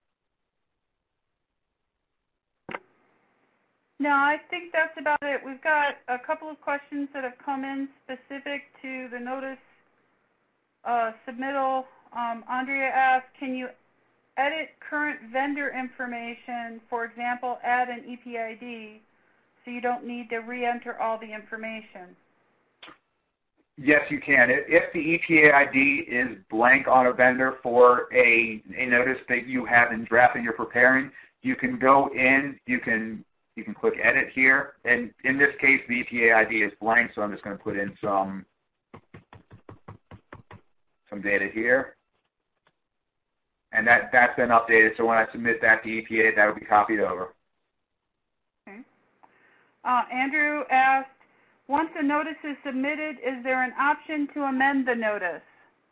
No, I think that's about it. We've got a couple of questions that have come in specific to the notice submittal. Andrea asked, can you edit current vendor information, for example, add an EPID, so you don't need to re-enter all the information? Yes, you can. If the EPA ID is blank on a vendor for a notice that you have in draft and you're preparing, you can go in, you can click Edit here, and in this case, the EPA ID is blank, so I'm just going to put in some data here. And that's been updated, so when I submit that to EPA, that will be copied over. Okay. Andrew asked, once a notice is submitted, is there an option to amend the notice?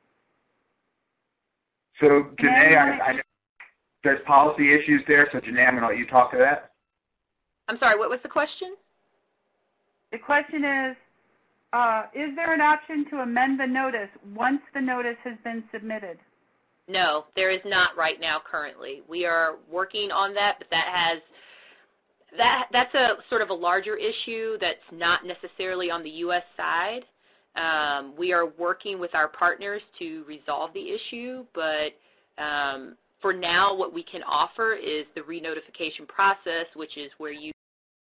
So, Janae, I know there's policy issues there, so Janae, I'm going to let you talk to that. I'm sorry, what was the question? The question is there an option to amend the notice once the notice has been submitted? No, there is not right now currently. We are working on that, but that's a sort of a larger issue that's not necessarily on the U.S. side. We are working with our partners to resolve the issue, but for now what we can offer is the re-notification process, which is where you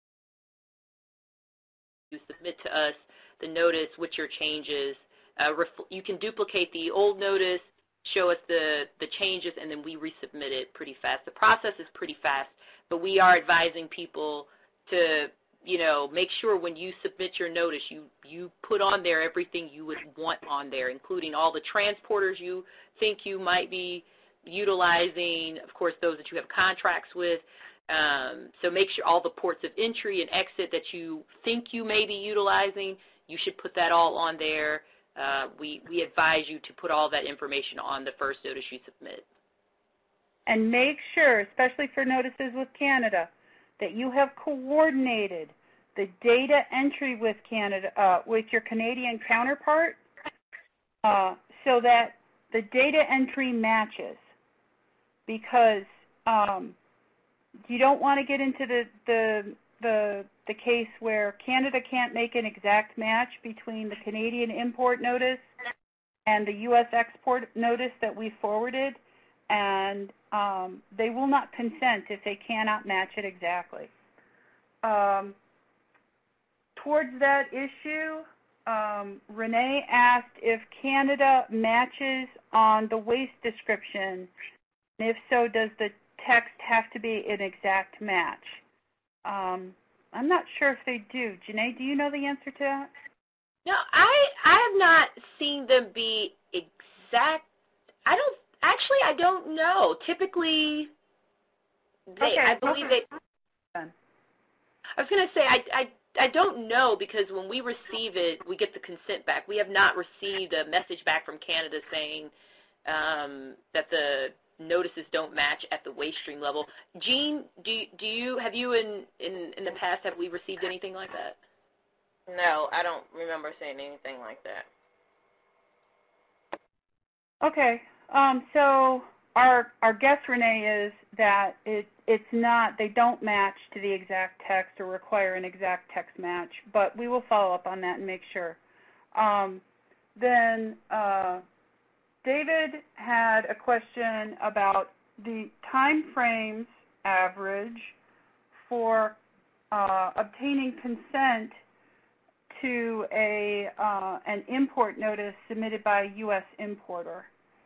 submit to us the notice with your changes. You can duplicate the old notice, show us the changes, and then we resubmit it pretty fast. The process is pretty fast, but we are advising people to, make sure when you submit your notice, you put on there everything you would want on there, including all the transporters you think you might be utilizing, of course, those that you have contracts with. So make sure all the ports of entry and exit that you think you may be utilizing, you should put that all on there. We advise you to put all that information on the first notice you submit. And make sure, especially for notices with Canada, that you have coordinated the data entry with Canada, with your Canadian counterpart, so that the data entry matches. Because you don't want to get into the case where Canada can't make an exact match between the Canadian import notice and the U.S. export notice that we forwarded, and they will not consent if they cannot match it exactly. Towards that issue, Renee asked if Canada matches on the waste description, and if so, does the text have to be an exact match? I'm not sure if they do. Janae, do you know the answer to that? No, I have not seen them be exact. I don't know. Typically, I believe they. I was going to say, I don't know, because when we receive it, we get the consent back. We have not received a message back from Canada saying that the notices don't match at the waste stream level. Jean, have you in the past, have we received anything like that? No, I don't remember seeing anything like that. Okay, so our guess, Renee, is that it's not, they don't match to the exact text or require an exact text match, but we will follow up on that and make sure. Then David had a question about the time frames average for obtaining consent to an import notice submitted by a U.S. importer.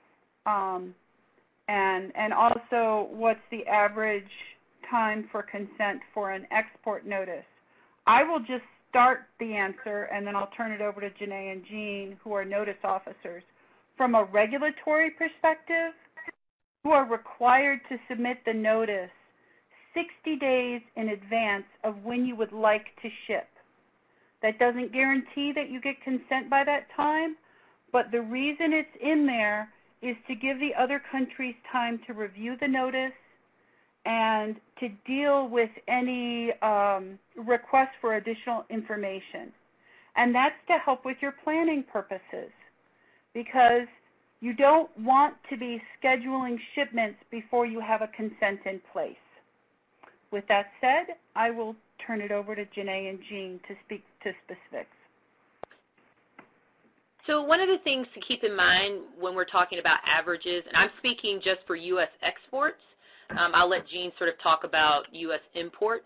And also, what's the average time for consent for an export notice? I will just start the answer, and then I'll turn it over to Janae and Jean, who are notice officers. From a regulatory perspective, you are required to submit the notice 60 days in advance of when you would like to ship. That doesn't guarantee that you get consent by that time, but the reason it's in there is to give the other countries time to review the notice and to deal with any requests for additional information. And that's to help with your planning purposes, because you don't want to be scheduling shipments before you have a consent in place. With that said, I will turn it over to Janae and Jean to speak to specifics. So one of the things to keep in mind when we're talking about averages, and I'm speaking just for U.S. exports, I'll let Jean sort of talk about U.S. imports.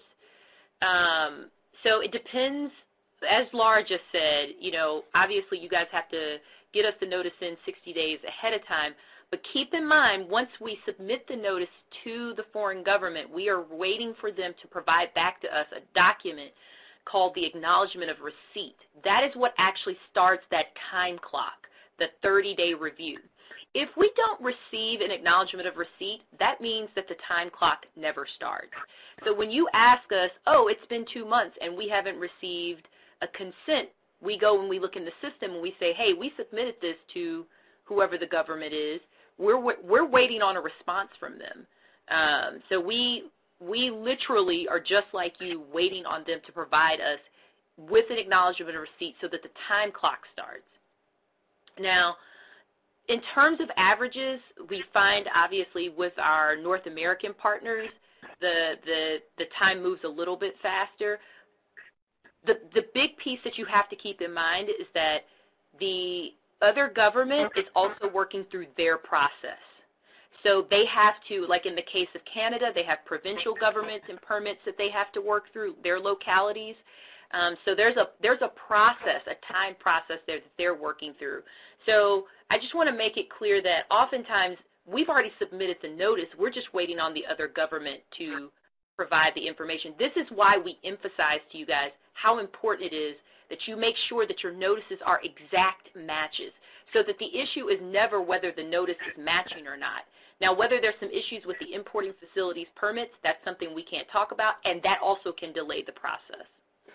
So it depends, as Laura just said, obviously you guys have to get us the notice in 60 days ahead of time. But keep in mind, once we submit the notice to the foreign government, we are waiting for them to provide back to us a document called the Acknowledgement of Receipt. That is what actually starts that time clock, the 30-day review. If we don't receive an Acknowledgement of Receipt, that means that the time clock never starts. So when you ask us, oh, it's been 2 months and we haven't received a consent, we go and we look in the system and we say, hey, we submitted this to whoever the government is. We're waiting on a response from them. So we literally are just like you, waiting on them to provide us with an Acknowledgement of Receipt so that the time clock starts. Now, in terms of averages, we find obviously with our North American partners, the time moves a little bit faster. The big piece that you have to keep in mind is that the other government is also working through their process. So they have to, like in the case of Canada, they have provincial governments and permits that they have to work through their localities. So there's a process, a time process there that they're working through. So I just want to make it clear that oftentimes we've already submitted the notice. We're just waiting on the other government to provide the information. This is why we emphasize to you guys how important it is that you make sure that your notices are exact matches, so that the issue is never whether the notice is matching or not. Now, whether there's some issues with the importing facilities permits, that's something we can't talk about, and that also can delay the process.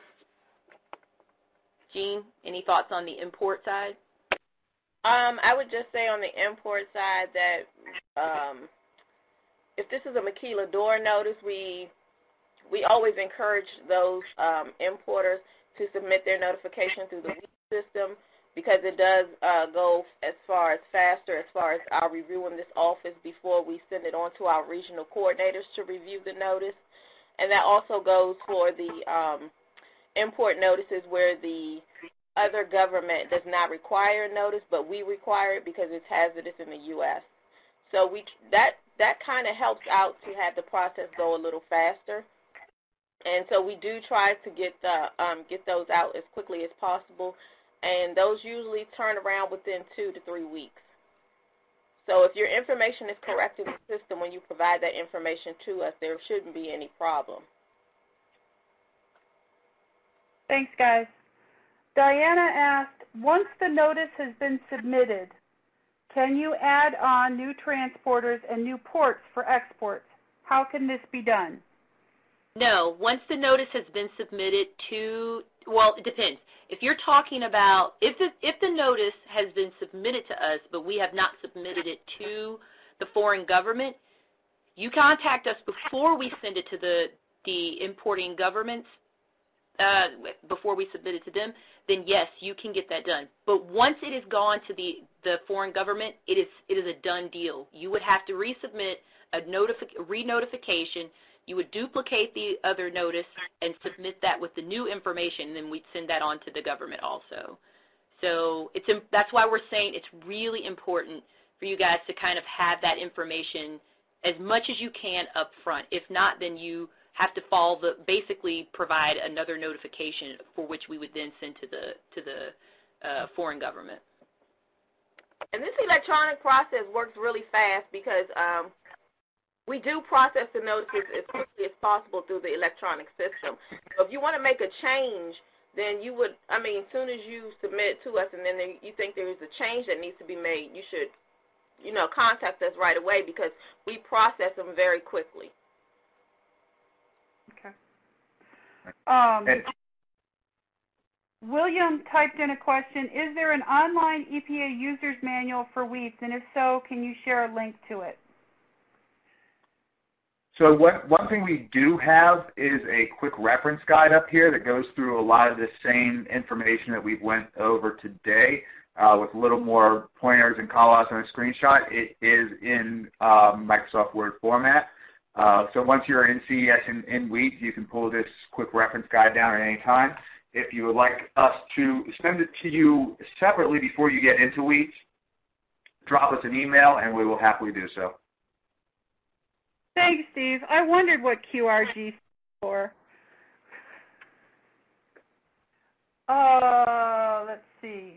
Jean, any thoughts on the import side? I would just say on the import side that if this is a maquiladora notice, we always encourage those importers to submit their notification through the WEEP system, because it does go as far as faster as far as our review in this office before we send it on to our regional coordinators to review the notice. And that also goes for the import notices where the other government does not require a notice, but we require it because it's hazardous in the U.S. So that kind of helps out to have the process go a little faster. And so we do try to get those out as quickly as possible, and those usually turn around within 2 to 3 weeks. So if your information is correct in the system when you provide that information to us, there shouldn't be any problem. Thanks, guys. Diana asked, once the notice has been submitted, can you add on new transporters and new ports for exports? How can this be done? No, once the notice has been submitted to, well, it depends. If you're talking about, if the notice has been submitted to us, but we have not submitted it to the foreign government, you contact us before we send it to the importing governments, before we submit it to them, then yes, you can get that done. But once it is gone to the foreign government, it is a done deal. You would have to resubmit a re-notification. You would duplicate the other notice and submit that with the new information, and then we'd send that on to the government also. So that's why we're saying it's really important for you guys to kind of have that information as much as you can up front. If not, then you have to basically provide another notification for which we would then send to the foreign government. And this electronic process works really fast because we do process the notices as quickly as possible through the electronic system. So if you want to make a change, then you would, as soon as you submit to us and then you think there is a change that needs to be made, you should, contact us right away because we process them very quickly. Okay. William typed in a question, is there an online EPA user's manual for WEETS, and if so, can you share a link to it? So one thing we do have is a quick reference guide up here that goes through a lot of the same information that we've went over today with a little more pointers and call-outs on a screenshot. It is in Microsoft Word format. So once you're in CES in WEETS, you can pull this quick reference guide down at any time. If you would like us to send it to you separately before you get into WEETS, drop us an email and we will happily do so. Thanks, Steve. I wondered what QRG stood for. Let's see.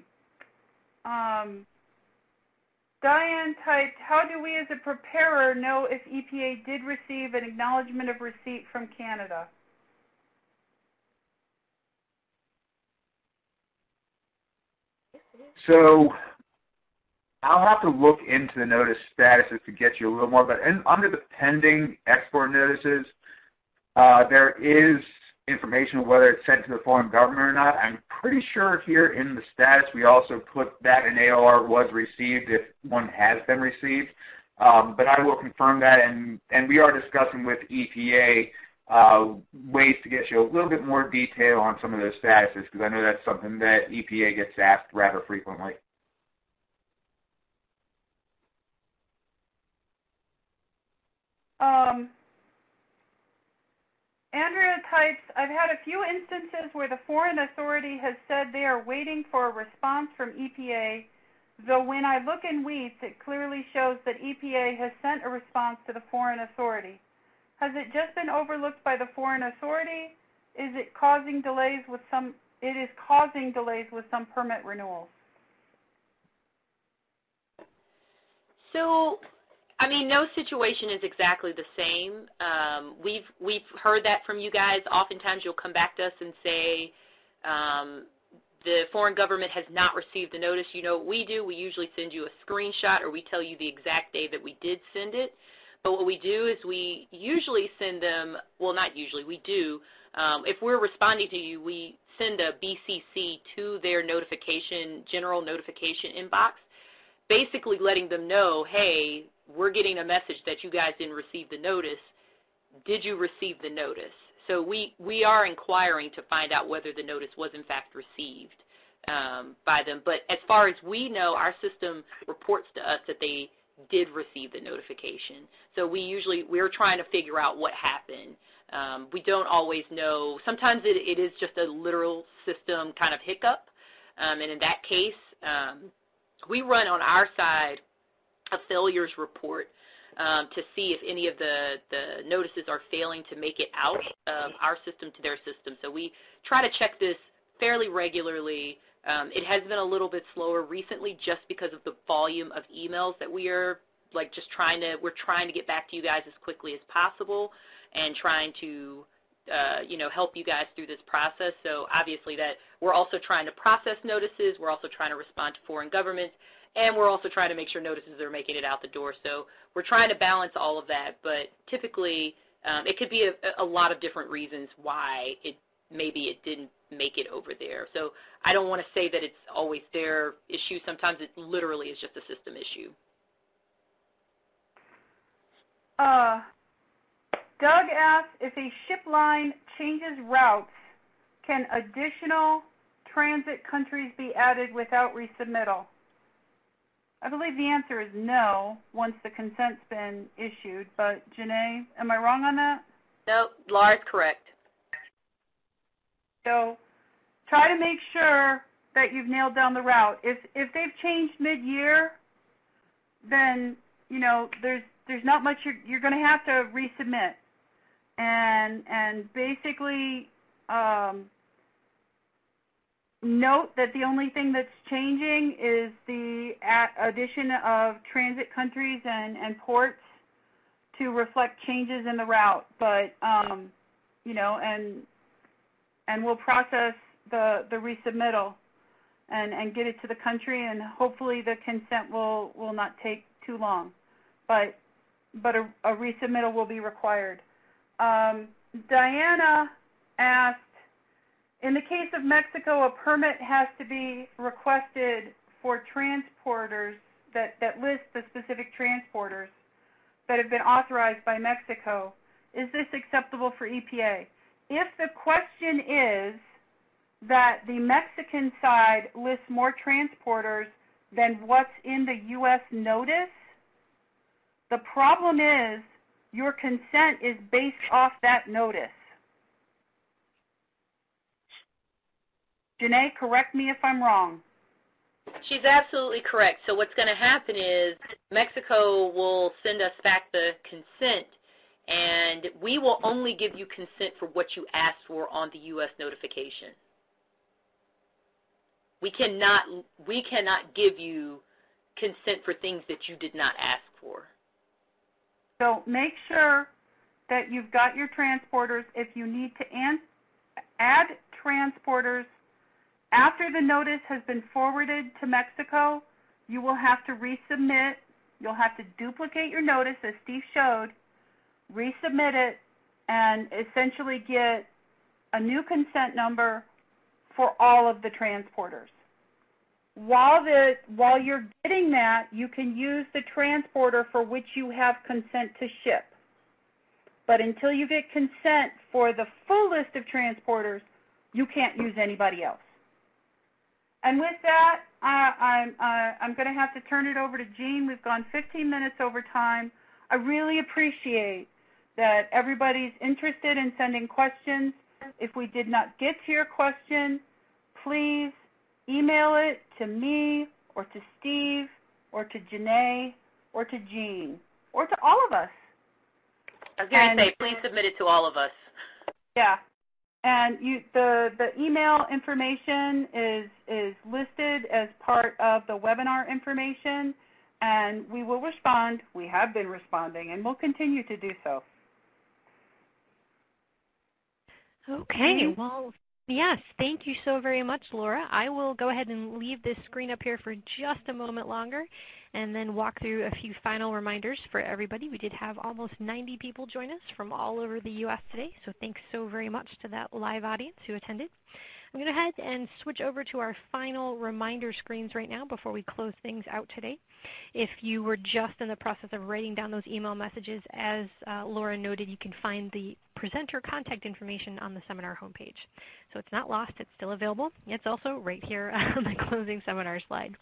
Diane typed, how do we as a preparer know if EPA did receive an acknowledgement of receipt from Canada? So I'll have to look into the notice statuses to get you a little more, but under the pending export notices, there is information of whether it's sent to the foreign government or not. I'm pretty sure here in the status we also put that an AOR was received if one has been received, but I will confirm that, and we are discussing with EPA ways to get you a little bit more detail on some of those statuses, because I know that's something that EPA gets asked rather frequently. Andrea types, I've had a few instances where the foreign authority has said they are waiting for a response from EPA, though when I look in WEETS, it clearly shows that EPA has sent a response to the foreign authority. Has it just been overlooked by the foreign authority? Is it causing delays with some? It is causing delays with some permit renewals. So, I mean, no situation is exactly the same. We've heard that from you guys. Oftentimes, you'll come back to us and say the foreign government has not received the notice. You know what we do? We usually send you a screenshot, or we tell you the exact day that we did send it. But what we do is we usually send them, well, not usually, we do. If we're responding to you, we send a BCC to their general notification inbox, basically letting them know, hey, we're getting a message that you guys didn't receive the notice. Did you receive the notice? So we are inquiring to find out whether the notice was in fact received by them. But as far as we know, our system reports to us that they did receive the notification. So we're trying to figure out what happened. We don't always know. Sometimes it is just a literal system kind of hiccup. And in that case, we run on our side a failures report to see if any of the notices are failing to make it out of our system to their system. So we try to check this fairly regularly. It has been a little bit slower recently just because of the volume of emails that we are we're trying to get back to you guys as quickly as possible and trying to help you guys through this process. So obviously that we're also trying to process notices, we're also trying to respond to foreign governments, and we're also trying to make sure notices are making it out the door. So we're trying to balance all of that, but typically it could be a lot of different reasons why maybe it didn't make it over there. So I don't want to say that it's always their issue. Sometimes it literally is just a system issue. Doug asks, if a ship line changes routes, can additional transit countries be added without resubmittal? I believe the answer is no once the consent's been issued, but Janae, am I wrong on that? No, Laura's correct. So try to make sure that you've nailed down the route. If they've changed mid-year, then there's not much you're going to have to resubmit, and basically note that the only thing that's changing is the addition of transit countries and ports to reflect changes in the route. But and we'll process the resubmittal and get it to the country, and hopefully the consent will not take too long. But a resubmittal will be required. Diana asked In the case of Mexico, a permit has to be requested for transporters that list the specific transporters that have been authorized by Mexico. Is this acceptable for EPA? If the question is that the Mexican side lists more transporters than what's in the U.S. notice, the problem is your consent is based off that notice. Janae, correct me if I'm wrong. She's absolutely correct. So what's going to happen is Mexico will send us back the consent, and we will only give you consent for what you asked for on the U.S. notification. We cannot give you consent for things that you did not ask for. So make sure that you've got your transporters. If you need to add transporters after the notice has been forwarded to Mexico, you will have to resubmit. You'll have to duplicate your notice, as Steve showed, resubmit it, and essentially get a new consent number for all of the transporters. While you're getting that, you can use the transporter for which you have consent to ship. But until you get consent for the full list of transporters, you can't use anybody else. And with that, I'm going to have to turn it over to Jean. We've gone 15 minutes over time. I really appreciate that everybody's interested in sending questions. If we did not get to your question, please email it to me or to Steve or to Janae or to Jean or to all of us. I was going to say, please submit it to all of us. Yeah. And the email information is listed as part of the webinar information, and we will respond. We have been responding, and we'll continue to do so. Okay. Well, yes, thank you so very much, Laura. I will go ahead and leave this screen up here for just a moment longer and then walk through a few final reminders for everybody. We did have almost 90 people join us from all over the U.S. today, so thanks so very much to that live audience who attended. I'm going to go ahead and switch over to our final reminder screens right now before we close things out today. If you were just in the process of writing down those email messages, as Laura noted, you can find the presenter contact information on the seminar homepage. So it's not lost. It's still available. It's also right here on the closing seminar slide.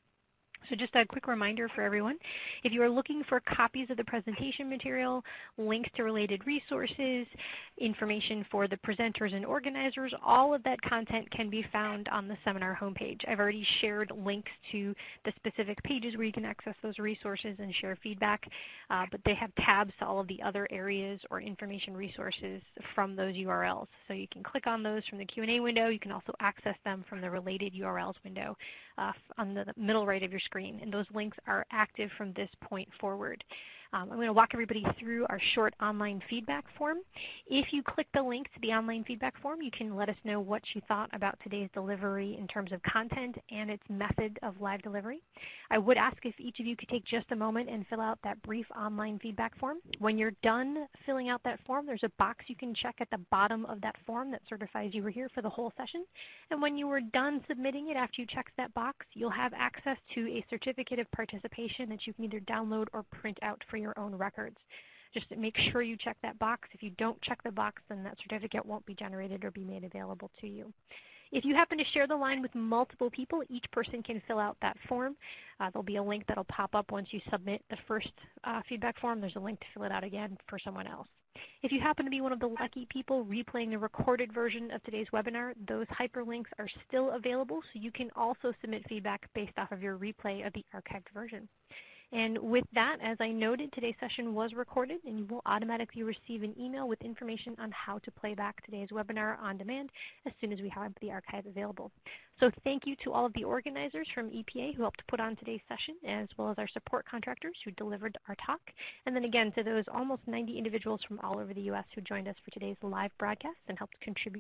So just a quick reminder for everyone, if you are looking for copies of the presentation material, links to related resources, information for the presenters and organizers, all of that content can be found on the seminar homepage. I've already shared links to the specific pages where you can access those resources and share feedback, but they have tabs to all of the other areas or information resources from those URLs. So you can click on those from the Q&A window. You can also access them from the related URLs window on the middle right of your screen, and those links are active from this point forward. I'm going to walk everybody through our short online feedback form. If you click the link to the online feedback form, you can let us know what you thought about today's delivery in terms of content and its method of live delivery. I would ask if each of you could take just a moment and fill out that brief online feedback form. When you're done filling out that form, there's a box you can check at the bottom of that form that certifies you were here for the whole session. And when you were done submitting it, after you check that box, you'll have access to a certificate of participation that you can either download or print out for your own records. Just make sure you check that box. If you don't check the box, then that certificate won't be generated or be made available to you. If you happen to share the line with multiple people, each person can fill out that form. There'll be a link that'll pop up once you submit the first feedback form. There's a link to fill it out again for someone else. If you happen to be one of the lucky people replaying the recorded version of today's webinar, those hyperlinks are still available, so you can also submit feedback based off of your replay of the archived version. And with that, as I noted, today's session was recorded, and you will automatically receive an email with information on how to play back today's webinar on demand as soon as we have the archive available. So thank you to all of the organizers from EPA who helped put on today's session, as well as our support contractors who delivered our talk. And then again, to those almost 90 individuals from all over the U.S. who joined us for today's live broadcast and helped contribute